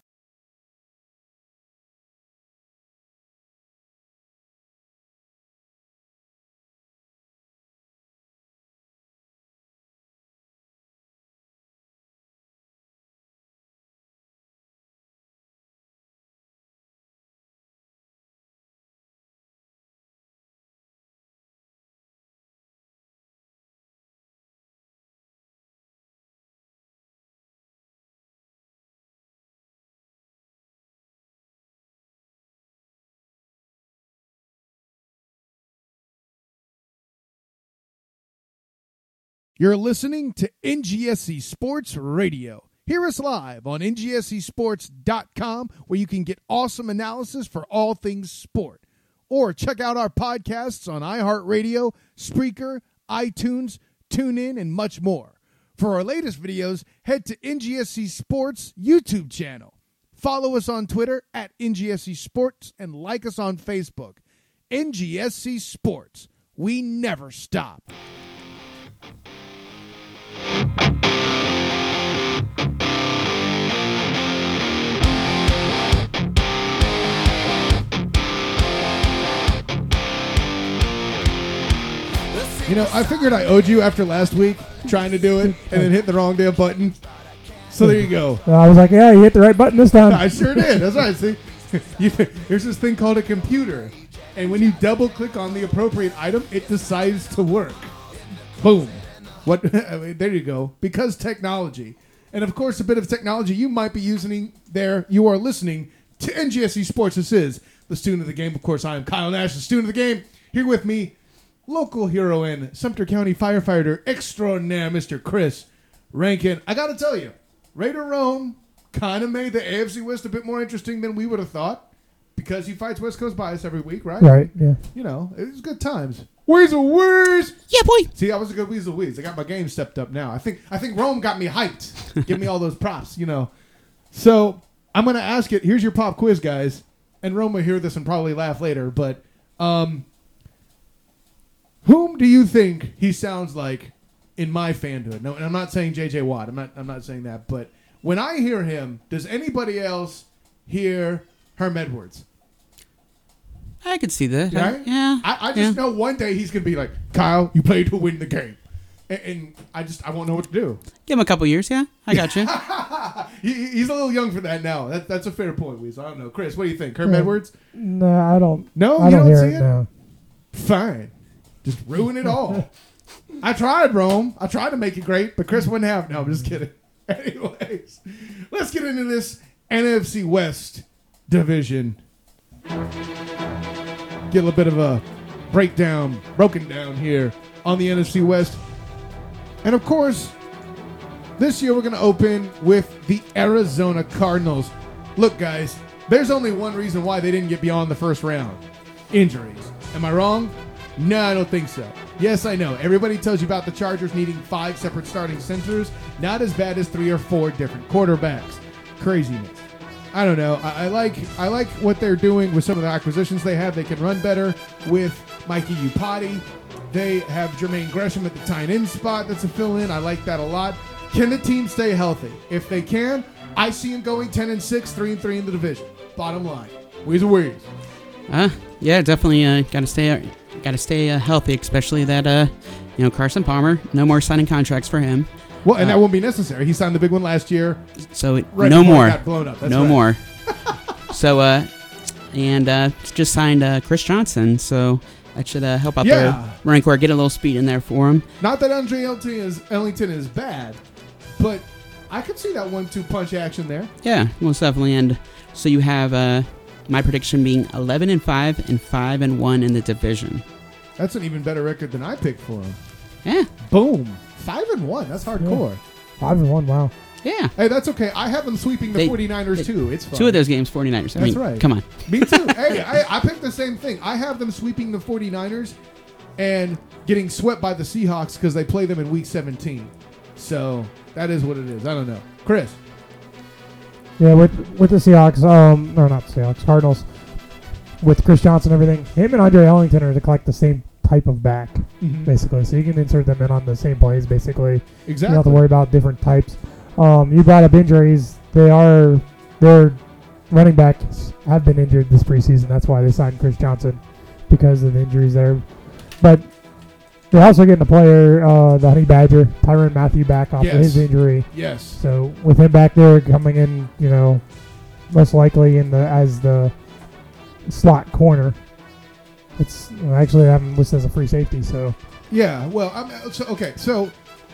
You're listening to N G S C Sports Radio. Hear us live on N G S C sports dot com, where you can get awesome analysis for all things sport. Or check out our podcasts on iHeartRadio, Spreaker, iTunes, TuneIn, and much more. For our latest videos, head to N G S C Sports YouTube channel. Follow us on Twitter at N G S C Sports and like us on Facebook. N G S C Sports. We never stop. You know, I figured I owed you after last week trying to do it and then hit the wrong damn button. So there you go. Uh, I was like, yeah, you hit the right button this time. I sure did. That's right. See, you, there's this thing called a computer, and when you double click on the appropriate item, it decides to work. Boom. What? There you go. Because technology. And of course, a bit of technology you might be using there. You are listening to N G S C Sports. This is the student of the game. Of course, I am Kyle Nash, the student of the game. Here with me, local hero and Sumter County firefighter extraordinaire, Mister Chris Rankin. I got to tell you, Raider Rome kind of made the A F C West a bit more interesting than we would have thought, because he fights West Coast bias every week, right? Right, yeah. You know, it was good times. Weasel Whiz! Yeah, boy. See, I was a good Weasel Whiz. I got my game stepped up now. I think I think Rome got me hyped. Give me all those props, you know. So, I'm going to ask it. Here's your pop quiz, guys. And Rome will hear this and probably laugh later, but um, whom do you think he sounds like in my fanhood? No, and I'm not saying J J Watt. I'm not I'm not saying that, but when I hear him, does anybody else hear Herm Edwards? I could see that. Right? I, yeah. I, I just yeah. know one day he's gonna be like, Kyle, you played to win the game, and, and I just I won't know what to do. Give him a couple years, yeah. I got you. he, he's a little young for that now. That, that's a fair point, Weez. I don't know, Chris. What do you think, Herm Yeah. Edwards? No, I don't. No, I you don't, don't hear see it. it? No. Fine, just ruin it all. I tried, Rome. I tried to make it great, but Chris wouldn't have. No, I'm just kidding. Anyways, let's get into this N F C West division. Get a little bit of a breakdown, broken down here on the N F C West. And of course, this year we're going to open with the Arizona Cardinals. Look, guys, there's only one reason why they didn't get beyond the first round. Injuries. Am I wrong? No, I don't think so. Yes, I know. Everybody tells you about the Chargers needing five separate starting centers. Not as bad as three or four different quarterbacks. Craziness. I don't know. I, I like I like what they're doing with some of the acquisitions they have. They can run better with Mikey Upati. They have Jermaine Gresham at the tight end spot that's a fill-in. I like that a lot. Can the team stay healthy? If they can, I see them going ten and six, three and three in the division. Bottom line. Weezer Weez. Uh, yeah, definitely uh, got to stay got to stay uh, healthy, especially that uh, you know, Carson Palmer. No more signing contracts for him. Well, and uh, that won't be necessary. He signed the big one last year. So it, Right no before more. it got blown up. That's no right. more. So uh, and uh, just signed uh, Chris Johnson. So that should uh, help out Yeah. the running core, get a little speed in there for him. Not that Andre Ellington is, Ellington is bad, but I could see that one two punch action there. Yeah, most definitely. And so you have uh, my prediction being eleven and five and five and one in the division. That's an even better record than I picked for him. Yeah, Boom. Five and one. That's hardcore. Five and one. Wow. yeah. Hey, that's okay. I have them sweeping the They- 49ers they- too. It's fine. Two of those games, 49ers. I That's mean, right. Come on. Me too. Hey, I, I picked the same thing. I have them sweeping the 49ers and getting swept by the Seahawks because they play them in week seventeen. So that is what it is. I don't know. Chris. Yeah, with with the Seahawks, um, or not Seahawks, Cardinals, with Chris Johnson and everything, him and Andre Ellington are like the same type of back, Mhm. basically. So you can insert them in on the same plays, basically. Exactly. You don't have to worry about different types. Um, you brought up injuries. They are their running backs have been injured this preseason. That's why they signed Chris Johnson, because of the injuries there. But they're also getting a player, uh, the Honey Badger, Tyrann Mathieu, back off Yes. of his injury. Yes. So with him back there coming in, you know, most likely in the as the slot corner. It's well, actually I'm listed as a free safety. So Yeah, well, I'm, so, okay, so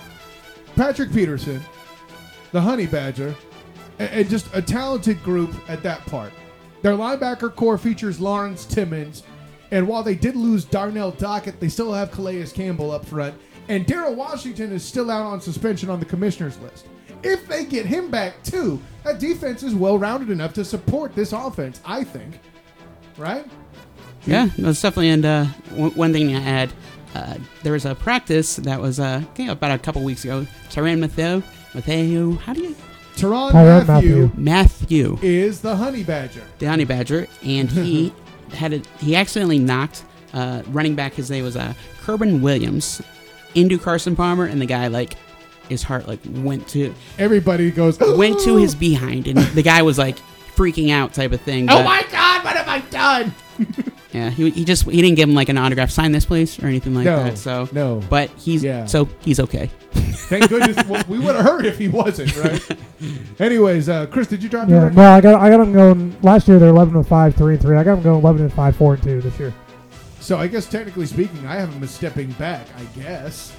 Patrick Peterson, the Honey Badger, and, and just a talented group at that part. Their linebacker core features Lawrence Timmons, and while they did lose Darnell Dockett, they still have Calais Campbell up front, and Darrell Washington is still out on suspension on the commissioner's list. If they get him back too, that defense is well-rounded enough to support this offense, I think. Right? Yeah, most definitely. And uh, w- one thing to add, uh, there was a practice that was uh, okay, about a couple weeks ago. Tyrann Mathieu, Mathieu, how do you? Teron Tyrann Mathieu, Mathieu, is the Honey Badger. the Honey Badger, and he had a, he accidentally knocked uh, running back. His name was uh, Kerwin Williams into Carson Palmer, and the guy like his heart like went to Everybody goes, went to his behind, and the guy was like freaking out type of thing. oh but- my God, what have I done? Yeah, he, he just he didn't give him like an autograph, sign this please, or anything like No, that. So no. but he's Yeah. so he's okay. Thank goodness. Well, we would have heard if he wasn't, right? Anyways, uh, Chris, did you drop your yeah, record? no, I got I got them going. Last year they're eleven and five, three and three. I got them going eleven and five, four and two this year. So I guess technically speaking, I have him as stepping back, I guess.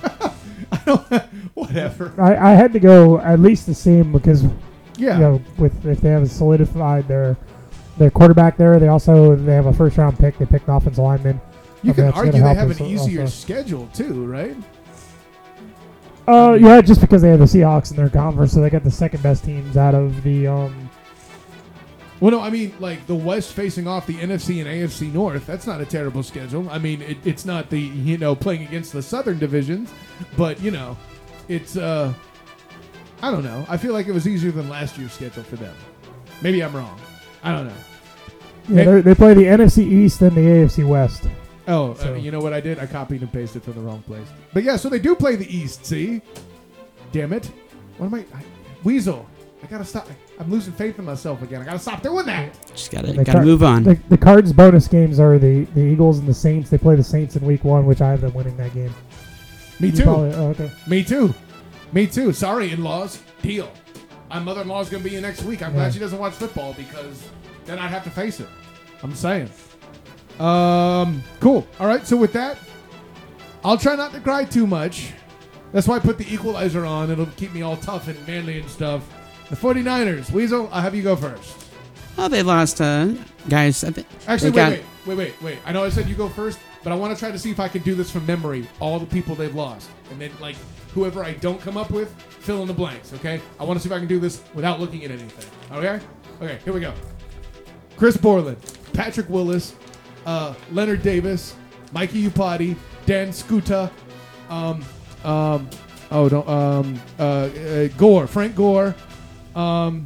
I don't, whatever. I, I had to go at least the same because Yeah. you know with if they have solidified their their quarterback there, they also they have a first round pick. They picked an offensive lineman. you I mean, can that's argue gonna they help have us an easier also. schedule too, right? Uh, yeah, just because they have the Seahawks in their conference, so they got the second best teams out of the um. Well, no, I mean, like, the West facing off the N F C and A F C North, that's not a terrible schedule. I mean, it, it's not the, you know, playing against the Southern divisions, but, you know, it's, uh, I don't know. I feel like it was easier than last year's schedule for them. Maybe I'm wrong. I don't know. Yeah, they're- they play the N F C East and the A F C West. Oh, So- uh, you know what I did? I copied and pasted from the wrong place. But yeah, so they do play the East, see? Damn it. What am I? I Weasel. I gotta stop. I'm losing faith in myself again. I gotta stop doing that. Just gotta And the gotta Car- move on. The, the Cards bonus games are the, the Eagles and the Saints. They play the Saints in Week One, which I have them winning that game. Me You too. probably- oh, okay. Me too. Me too. Sorry, in-laws. Deal. My mother-in-law's gonna be here next week. I'm Yeah. glad she doesn't watch football because then I'd have to face it. I'm saying. Um, cool. All right. So with that, I'll try not to cry too much. That's why I put the equalizer on. It'll keep me all tough and manly and stuff. The 49ers. Weasel, I'll have you go first. Oh, they lost, uh, guys. I think Actually, they wait, got, wait, wait, wait, wait. I know I said you go first, but I want to try to see if I can do this from memory. All the people they've lost. And then, like, whoever I don't come up with, fill in the blanks, okay? I want to see if I can do this without looking at anything. Okay? Okay, here we go. Chris Borland, Patrick Willis, uh, Leonard Davis, Mikey Upati, Dan Skuta, um, um, oh, no, um, uh, uh, Gore, Frank Gore. Um,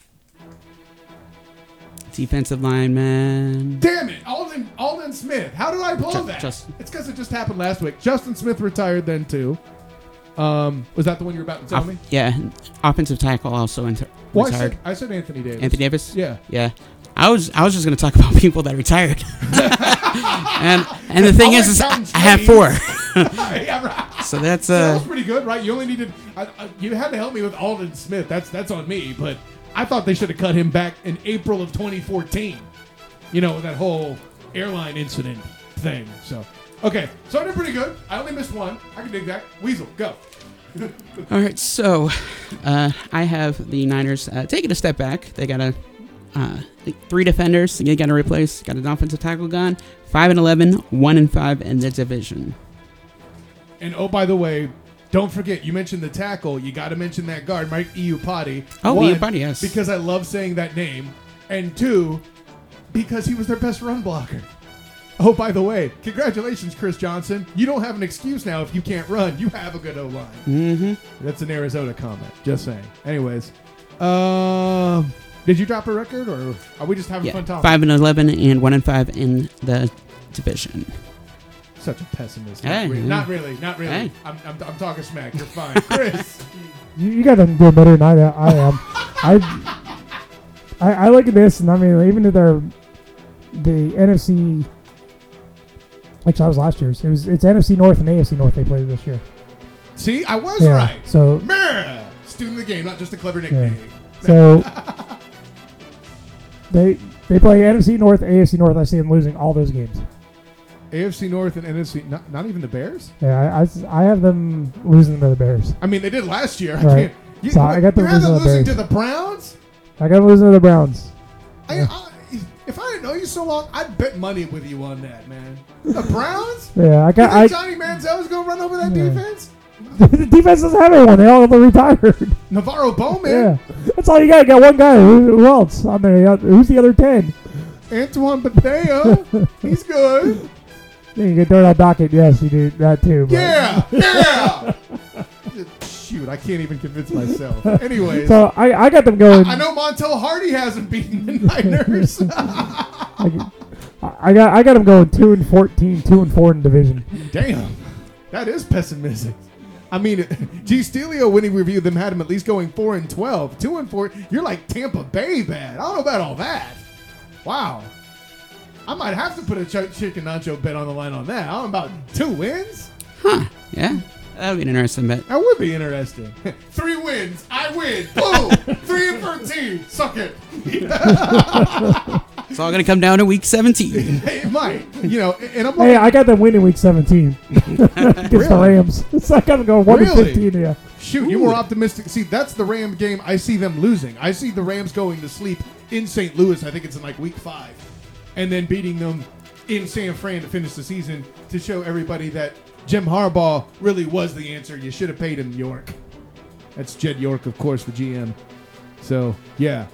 Defensive lineman. damn it, Alden, Alden Smith. How did I blow Ju- that? just- It's because it just happened last week. Justin Smith retired then, too. Um, was that the one you were about to tell Off- me? yeah, offensive tackle also inter- Well, I retired. said, I said Anthony Davis. Anthony Davis. Yeah. Yeah. I was I was just going to talk about people that retired. and and the thing I is, is I, went I have counting four. yeah, right. So that's So that uh was pretty good, right? You only needed. I, I, you had to help me with Alden Smith. That's that's on me. But I thought they should have cut him back in April of twenty fourteen. You know, with that whole airline incident thing. So okay, so I did pretty good. I only missed one. I can dig that. Weasel, go. all right. So uh, I have the Niners uh, taking a step back. They got a uh, three defenders. They got to replace. Got an offensive tackle gone. Five and eleven, one and five in the division. And oh, by the way, don't forget you mentioned the tackle. You got to mention that guard, Mike Iupati. Oh, One, Iupati, yes. Because I love saying that name, and two, because he was their best run blocker. Oh, by the way, congratulations, Chris Johnson. You don't have an excuse now if you can't run. You have a good O-line. Mm-hmm. That's an Arizona comment. Just saying. Anyways, um, did you drop a record, or are we just having Yeah, fun talking? five and eleven and one and five in the division. Such a pessimist. Hey, not, really, yeah. not really. Not really. Hey. I'm, I'm, I'm talking smack. You're fine. Chris. You, you got them doing better than I, I am. I, I I look at this, and I mean, even if they're the N F C, actually, I was last year's. It was it's N F C North and A F C North they played this year. See, I was Yeah. right. So Man, student of the game, not just a clever nickname. so they they play N F C North, A F C North. I see them losing all those games. A F C North and N F C, not, not even the Bears? Yeah, I, I s- I have them losing to the Bears. I mean, they did last year. I Right. can't. You, So I got them you had them losing to the losing to Bears. the Browns? I got them losing to the Browns. I, Yeah. I, if I didn't know you so long, I'd bet money with you on that, man. The Browns? Yeah, I You got. think I, Johnny Manziel's going to run over that Yeah. defense? the defense doesn't have anyone. They all retired. Navarro Bowman? Yeah, that's all you got. You got one guy. Who, who else on there? You got- Who's the other ten? Antoine Bethea? He's good. Then you get Darnell Dockett. Yes, you do that too. But. Yeah, yeah. Shoot, I can't even convince myself. Anyways, So I, I got them going. I know Montel Hardy hasn't beaten the Niners. I, I got I got them going two and fourteen, two and four in division. Damn, that is pessimistic. I mean, G. Stelio, when he reviewed them, had him at least going four and twelve, two and four. You're like Tampa Bay bad. I don't know about all that. Wow, I might have to put a ch- chicken nacho bet on the line on that. I don't know about two wins. Huh. Yeah. That would be an interesting bet. That would be interesting. Three wins, I win. Boom, three and thirteen. Suck it. It's all going to come down to week seventeen. It might, you know, and I'm Hey, like, I got them winning week seventeen against the Really? Rams. So I got them going one Really? and fifteen. Yeah. shoot, you're more optimistic. See, that's the Ram game. I see them losing. I see the Rams going to sleep in Saint Louis. I think it's in like week five, and then beating them in San Fran to finish the season to show everybody that Jim Harbaugh really was the answer. You should have paid him York. That's Jed York, of course, the G M. So, yeah.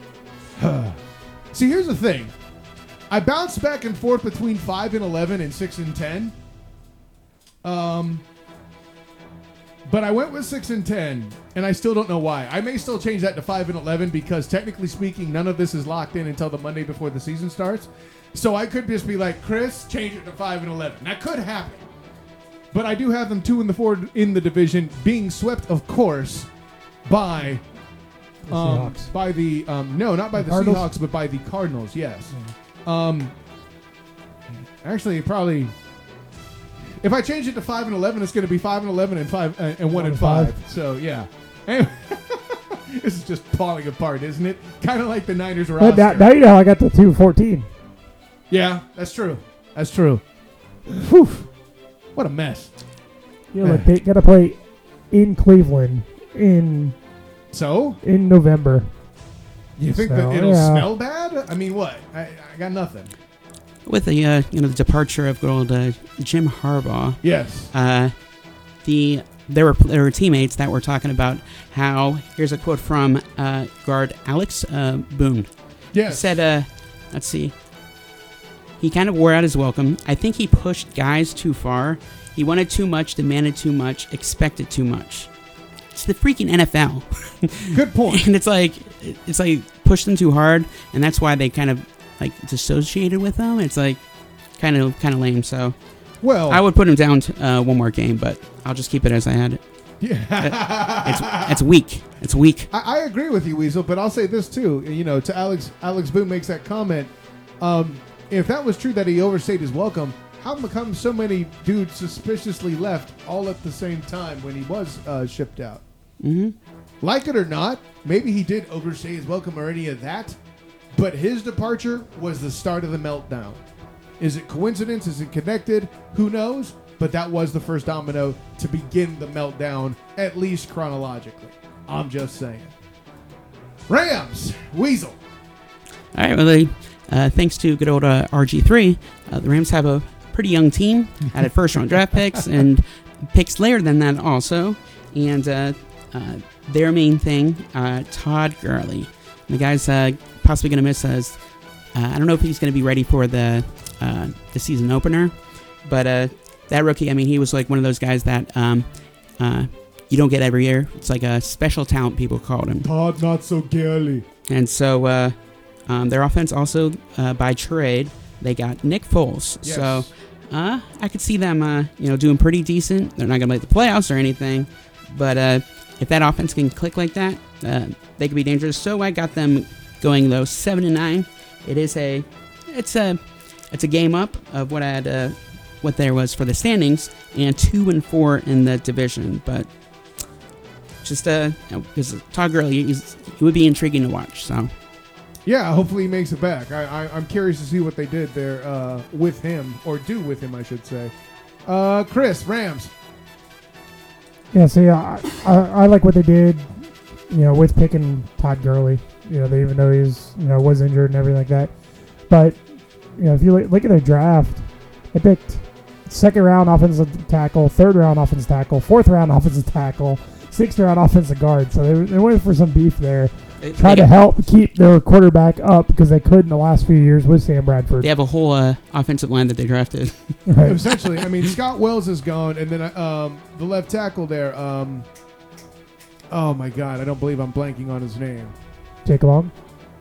See, here's the thing. I bounce back and forth between five and eleven and six and ten. Um, but I went with six and ten, and I still don't know why. I may still change that to five and eleven because technically speaking, none of this is locked in until the Monday before the season starts. So I could just be like, Chris, change it to five and eleven. That could happen. But I do have them two in the four in the division, being swept, of course, by The um, Seahawks. by the um, no, not by The the, Cardinals? Seahawks, but by the Cardinals. Yes. Um, actually, probably. If I change it to five and eleven, it's going to be five and eleven and five uh, and one and five. So yeah. Anyway, this is just falling apart, isn't it? Kind of like the Niners roster. But now, now you know I got the two and fourteen. Yeah, that's true. That's true. Whew. What a mess. You know, like they got to play in Cleveland in So, in November. you think So, that it'll yeah. smell bad? I mean, what? I, I got nothing. With the uh, you know the departure of good old uh, Jim Harbaugh, Yes. uh, the there were there were teammates that were talking about how here's a quote from uh, guard Alex uh, Boone. He Yes. said, uh, let's see. he kind of wore out his welcome. I think he pushed guys too far. He wanted too much, demanded too much, expected too much. It's the freaking N F L. Good point. And it's like it's like pushed them too hard, and that's why they kind of like dissociated with them. It's like kind of kind of lame. So, well, I would put him down to, uh, one more game, but I'll just keep it as I had it. Yeah, it's it's weak. It's weak. I, I agree with you, Weasel. But I'll say this too. You know, to Alex, Alex Boone makes that comment. Um, if that was true that he overstayed his welcome, how come so many dudes suspiciously left all at the same time when he was uh, shipped out? Mm-hmm. Like it or not, maybe he did overstay his welcome or any of that, but his departure was the start of the meltdown. Is it coincidence? Is it connected? Who knows? But that was the first domino to begin the meltdown, at least chronologically. I'm just saying. Rams, Weasel. All right, well, they, uh, thanks to good old uh, R G three, uh, the Rams have a pretty young team, added first-round draft picks, and picks later than that also. And uh, uh, their main thing, uh, Todd Gurley. The guy's uh, possibly going to miss us. Uh, I don't know if he's going to be ready for the uh, the season opener, but uh, that rookie, I mean, he was like one of those guys that um, uh, you don't get every year. It's like a special talent, people called him. Todd, not so girly. And so uh, um, their offense also, uh, by trade, they got Nick Foles. Yes. So uh, I could see them, uh, you know, doing pretty decent. They're not going to make the playoffs or anything, but uh, if that offense can click like that, uh, they could be dangerous. So I got them going though seven and nine. It is a, it's a, it's a game up of what I had. Uh, what there was for the standings, and two and four in the division. But just uh, because you know, Todd Gurley, he's, he would be intriguing to watch. So yeah, hopefully he makes it back. I, I, I'm curious to see what they did there uh, with him, or do with him, I should say. Uh, Chris, Rams. Yeah, so yeah, I, I, I like what they did. You know, with picking Todd Gurley. You know, they, even though he's you know was injured and everything like that. But you know, if you look, look at their draft, they picked second round offensive tackle, third round offensive tackle, fourth round offensive tackle, sixth round offensive guard. So they, they went for some beef there. They, Tried they, to help keep their quarterback up because they could in the last few years with Sam Bradford. They have a whole uh, offensive line that they drafted. Right. Essentially, I mean, Scott Wells is gone, and then um, the left tackle there. Um, oh my God, I don't believe I'm blanking on his name. Jake Long.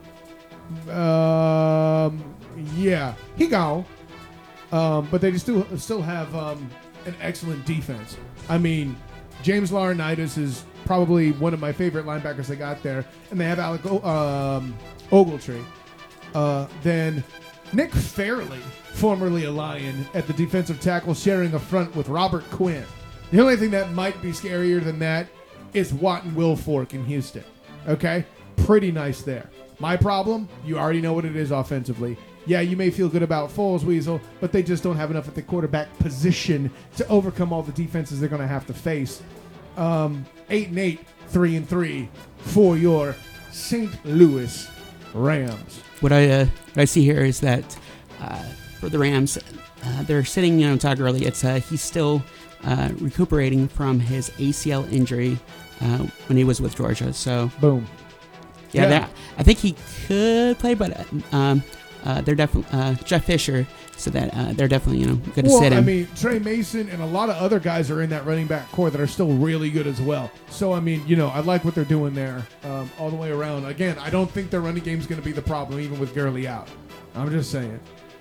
Um, yeah, he gone. Um, but they just still still have um, an excellent defense. I mean, James Laurinaitis is probably one of my favorite linebackers they got there, and they have Alec o- um, Ogletree. Uh, then Nick Fairley, formerly a Lion, at the defensive tackle, sharing a front with Robert Quinn. The only thing that might be scarier than that is Watt and Wilfork in Houston. Okay, pretty nice there. My problem, you already know what it is offensively. Yeah, you may feel good about Foles, Weasel, but they just don't have enough at the quarterback position to overcome all the defenses they're going to have to face. Um, eight and eight, three and three for your Saint Louis Rams. What I uh, what I see here is that uh, for the Rams, uh, they're sitting, you know, Todd Gurley. It's uh, he's still uh, recuperating from his A C L injury uh, when he was with Georgia. So boom. Yeah, Yeah. That, I think he could play, but um, uh, they're definitely uh, Jeff Fisher said that uh, they're definitely you know going to Well, sit him. I mean, Trey Mason and a lot of other guys are in that running back core that are still really good as well. So, I mean, you know, I like what they're doing there um, all the way around. Again, I don't think their running game is going to be the problem, even with Gurley out. I'm just saying.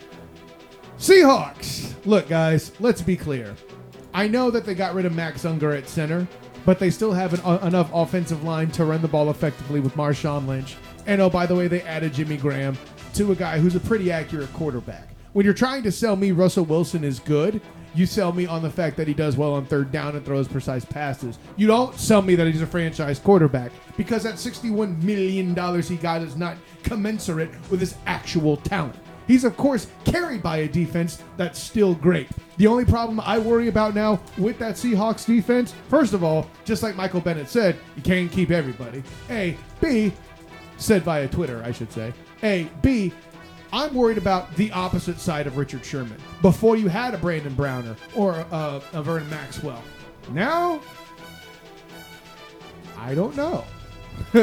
Seahawks. Look, guys, let's be clear. I know that they got rid of Max Unger at center, but they still have an, uh, enough offensive line to run the ball effectively with Marshawn Lynch. And, oh, by the way, they added Jimmy Graham to a guy who's a pretty accurate quarterback. When you're trying to sell me Russell Wilson is good, you sell me on the fact that he does well on third down and throws precise passes. You don't sell me that he's a franchise quarterback, because that sixty-one million dollars he got is not commensurate with his actual talent. He's, of course, carried by a defense that's still great. The only problem I worry about now with that Seahawks defense, first of all, just like Michael Bennett said, you can't keep everybody. A. B. Said via Twitter, I should say. A. B. I'm worried about the opposite side of Richard Sherman. Before you had a Brandon Browner or a, a Vernon Maxwell. Now, I don't know. uh,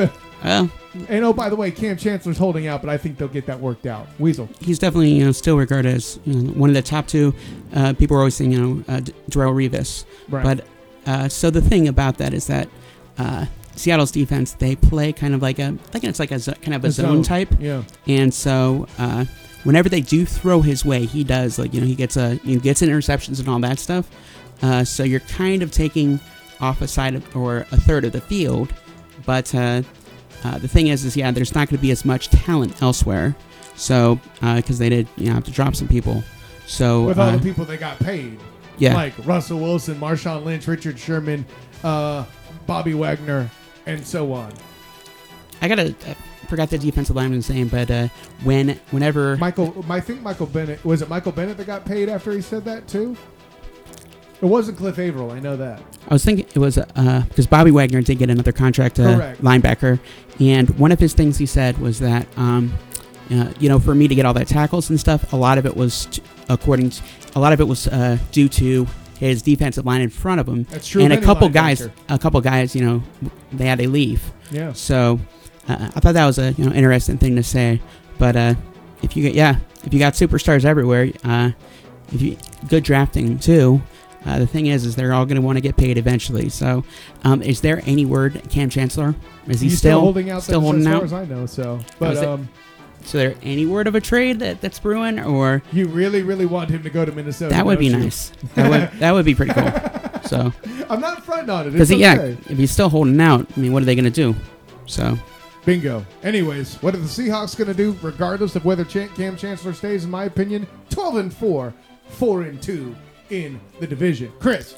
Well, And oh, by the way, Cam Chancellor's holding out, but I think they'll get that worked out. Weasel. he's definitely you know still regarded as you know, one of the top two. Uh, people are always saying you know uh, D- Darrelle Revis, Right. but uh, so the thing about that is that uh, Seattle's defense, they play kind of like a I think it's like a zo- kind of a, A zone, zone. type, Yeah. and so uh, whenever they do throw his way, he does like you know he gets a he gets interceptions and all that stuff. Uh, so you're kind of taking off a side of, or a third of the field, but uh, uh, the thing is, is yeah, there's not going to be as much talent elsewhere. So because uh, they did you know have to drop some people. So With all uh, the people they got paid. yeah, Like Russell Wilson, Marshawn Lynch, Richard Sherman, uh, Bobby Wagner, and so on. I gotta I forgot the defensive lineman's name, but uh, when whenever Michael, I think Michael Bennett, was it Michael Bennett that got paid after he said that too? It wasn't Cliff Averill, I know that. I was thinking it was uh, because Bobby Wagner did get another contract, uh, Correct. linebacker, and one of his things he said was that, um, uh, you know, for me to get all that tackles and stuff, a lot of it was, t- according to, a lot of it was uh, due to his defensive line in front of him, That's true. and of a any couple guys, linebacker. a couple guys, you know, they had to leave. Yeah. So uh, I thought that was a you know interesting thing to say, but uh, if you get yeah, if you got superstars everywhere, uh, if you good drafting too. Uh, the thing is, is they're all going to want to get paid eventually. So, um, is there any word, Cam Chancellor? Is he He's still, still holding out? Still as, holding as far out? as I know. So, but is it- um, So, there any word of a trade that, that's brewing, or you really, really want him to go to Minnesota? that would be don't you? nice. That would that would be pretty cool. So, I'm not fronting on it. because It's yeah, okay. if he's still holding out, I mean, what are they going to do? So, Bingo. Anyways, what are the Seahawks going to do, regardless of whether Chan- Cam Chancellor stays? In my opinion, twelve and four, four and two in the division. Chris.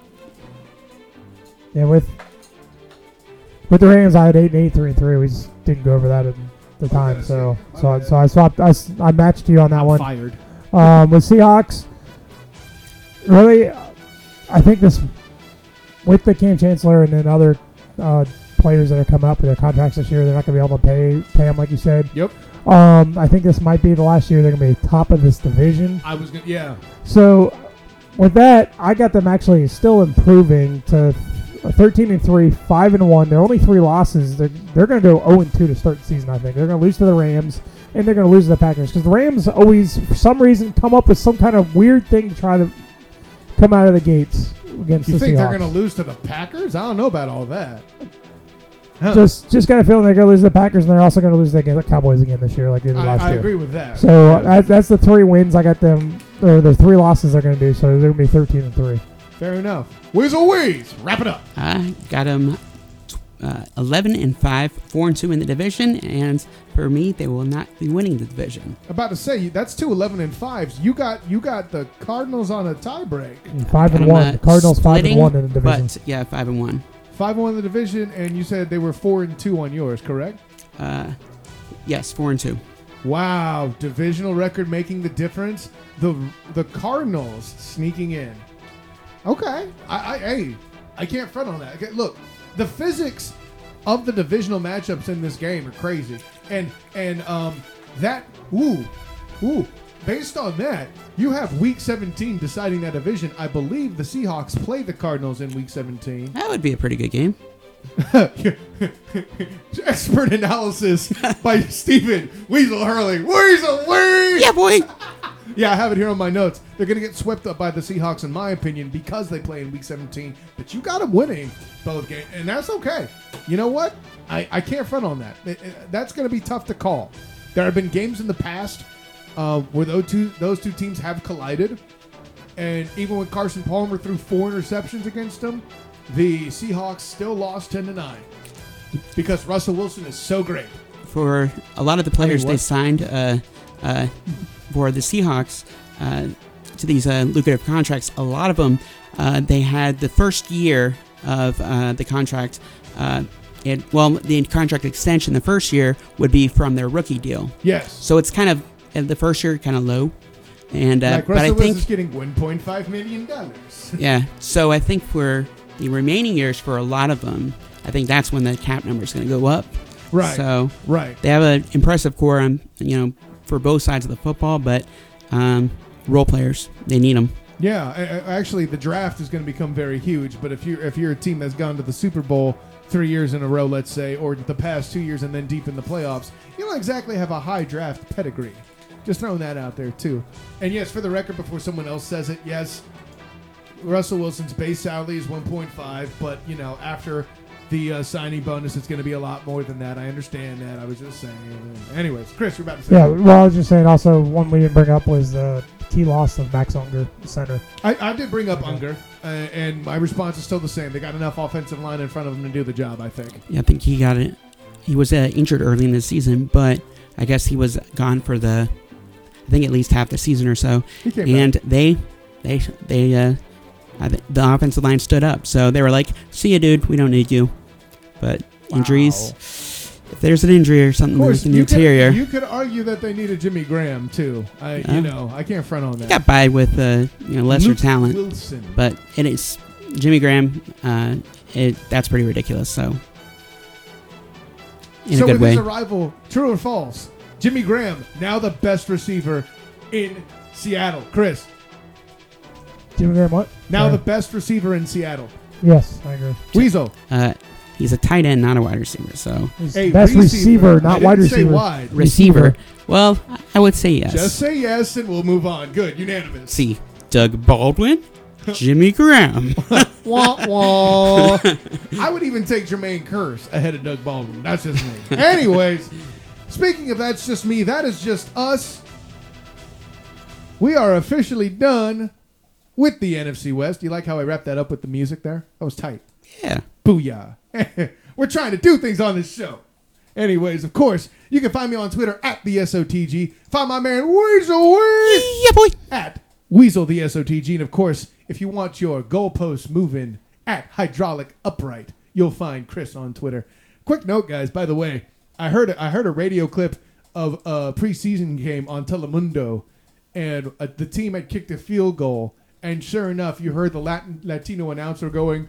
Yeah, with with the Rams, I had eight and eight, three and three. We just didn't go over that at the time, that's so it. so I, Okay. so I swapped. I, s- I matched you on that one. Fired. Um, with Seahawks, really, I think this with the Cam Chancellor and then other uh, players that are coming up with their contracts this year, they're not going to be able to pay pay them like you said. Yep. Um, I think this might be the last year they're going to be top of this division. I was going to, yeah. So with that, I got them actually still improving to thirteen and three, five and one. They're only three losses. They're they're going to go zero and two to start the season. I think they're going to lose to the Rams and they're going to lose to the Packers because the Rams always, for some reason, come up with some kind of weird thing to try to come out of the gates against You the think Seahawks. they're going to lose to the Packers? I don't know about all that. Huh. Just just got a feeling they're going to lose to the Packers and they're also going to lose to the Cowboys again this year, like they did I, last I year. agree with that. So uh, that, that's the three wins I got them, or the three losses they're going to do. So they're going to be thirteen and three. Fair enough. Weasel Weeze, wrap it up. I got them uh, eleven and five, four and two in the division, and for me, they will not be winning the division. About to say that's two eleven and fives. You got you got the Cardinals on a tie break. And five and I'm, one. uh, The Cardinals five and splitting, one in the division. But yeah, five and one. Five and one in the division, and you said they were four and two on yours, correct? Uh, yes, four and two. Wow, divisional record making the difference. The the Cardinals sneaking in. Okay, I, I hey, I can't front on that. Okay, look, the physics of the divisional matchups in this game are crazy, and and um that ooh ooh based on that, you have Week seventeen deciding that division. I believe the Seahawks play the Cardinals in Week seventeen. That would be a pretty good game. Expert analysis by Stephen Weasel Hurley. Weasel Weeze! Yeah, boy. Yeah, I have it here on my notes. They're going to get swept up by the Seahawks, in my opinion, because they play in Week seventeen. But you got them winning both games, and that's okay. You know what? I, I can't front on that. It- it- that's going to be tough to call. There have been games in the past uh, where those two those two teams have collided, and even when Carson Palmer threw four interceptions against them, the Seahawks still lost ten to nine because Russell Wilson is so great. For a lot of the players what? they signed uh, uh, for the Seahawks uh, to these uh, lucrative contracts, a lot of them uh, they had the first year of uh, the contract. Uh, it, well, the contract extension the first year would be from their rookie deal. Yes. So it's kind of uh, the first year kind of low, and uh, Like but I Russell think Wilson's getting one point five million dollars. yeah. So I think for the remaining years, for a lot of them, I think that's when the cap number is going to go up. Right. So Right. they have an impressive core, um, you know, for both sides of the football, but um, role players, they need them. Yeah, a- a- actually, the draft is going to become very huge. But if you're if you're a team that's gone to the Super Bowl three years in a row, let's say, or the past two years, and then deep in the playoffs, you don't exactly have a high draft pedigree. Just throwing that out there too. And yes, for the record, before someone else says it, yes, Russell Wilson's base salary is one point five, but you know, after the uh, signing bonus, it's going to be a lot more than that. I understand that. I was just saying. Anyways, Chris, you're about to say. Yeah, well, I was just saying. Also, one we didn't bring up was the key loss of Max Unger, the center. I, I did bring up Unger, uh, and my response is still the same. They got enough offensive line in front of them to do the job, I think. Yeah, I think he got it. He was uh, injured early in the season, but I guess he was gone for the, I think at least half the season or so. He came and back. they, they, they, uh, I th- the offensive line stood up, so they were like, "See ya, dude. We don't need you." But Wow. injuries, if there's an injury or something Of course, in the you could, interior, you could argue that they needed Jimmy Graham too. I, Yeah. you know, I can't front on that. got by with uh, you know lesser Luke talent. Wilson. But it is Jimmy Graham. Uh, it that's pretty ridiculous. So in so a good with way. his arrival, true or false? Jimmy Graham now the best receiver in Seattle. Chris, Jimmy Graham, what? now Sorry. the best receiver in Seattle. Yes, I agree. Weasel, Uh, he's a tight end, not a wide receiver. So He's a the best receiver, not I wide didn't say receiver. wide. receiver. Well, I would say yes. Just say yes, and we'll move on. Good, unanimous. See, Doug Baldwin, Jimmy Graham. Wah, wah. I would even take Jermaine Kearse ahead of Doug Baldwin. That's just me. Anyways, speaking of that's just me, that is just us. We are officially done with the N F C West. Do you like how I wrapped that up with the music there? That was tight. Yeah. Booyah. We're trying to do things on this show. Anyways, of course, you can find me on Twitter at the S O T G. Find my man Weasel Weasel Yeah, boy. at Weasel the S O T G. And of course, if you want your goalposts moving at Hydraulic Upright, you'll find Chris on Twitter. Quick note, guys, by the way, I heard I heard a radio clip of a preseason game on Telemundo, and uh, the team had kicked a field goal, and sure enough, you heard the Latin Latino announcer going,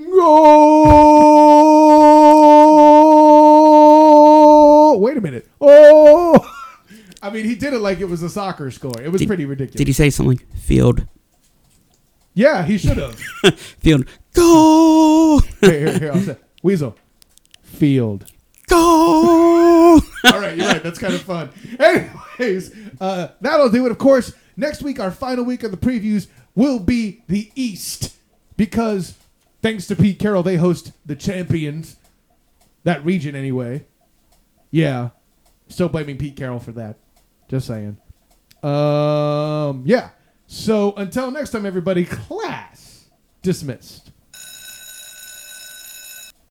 "Goal!" Wait a minute. Oh! I mean, he did it like it was a soccer score. It was Did- pretty ridiculous. Did he say something? Field. Yeah, he should have. Field. Go! Here, here, here. I'll say, Weasel. Field. Go! All right, you're right. That's kind of fun. Anyways, uh, that'll do it. Of course, next week, our final week of the previews will be the East. Because, thanks to Pete Carroll, they host the champions. That region, anyway. Yeah. Still blaming Pete Carroll for that. Just saying. Um, yeah. So, until next time, everybody, class dismissed.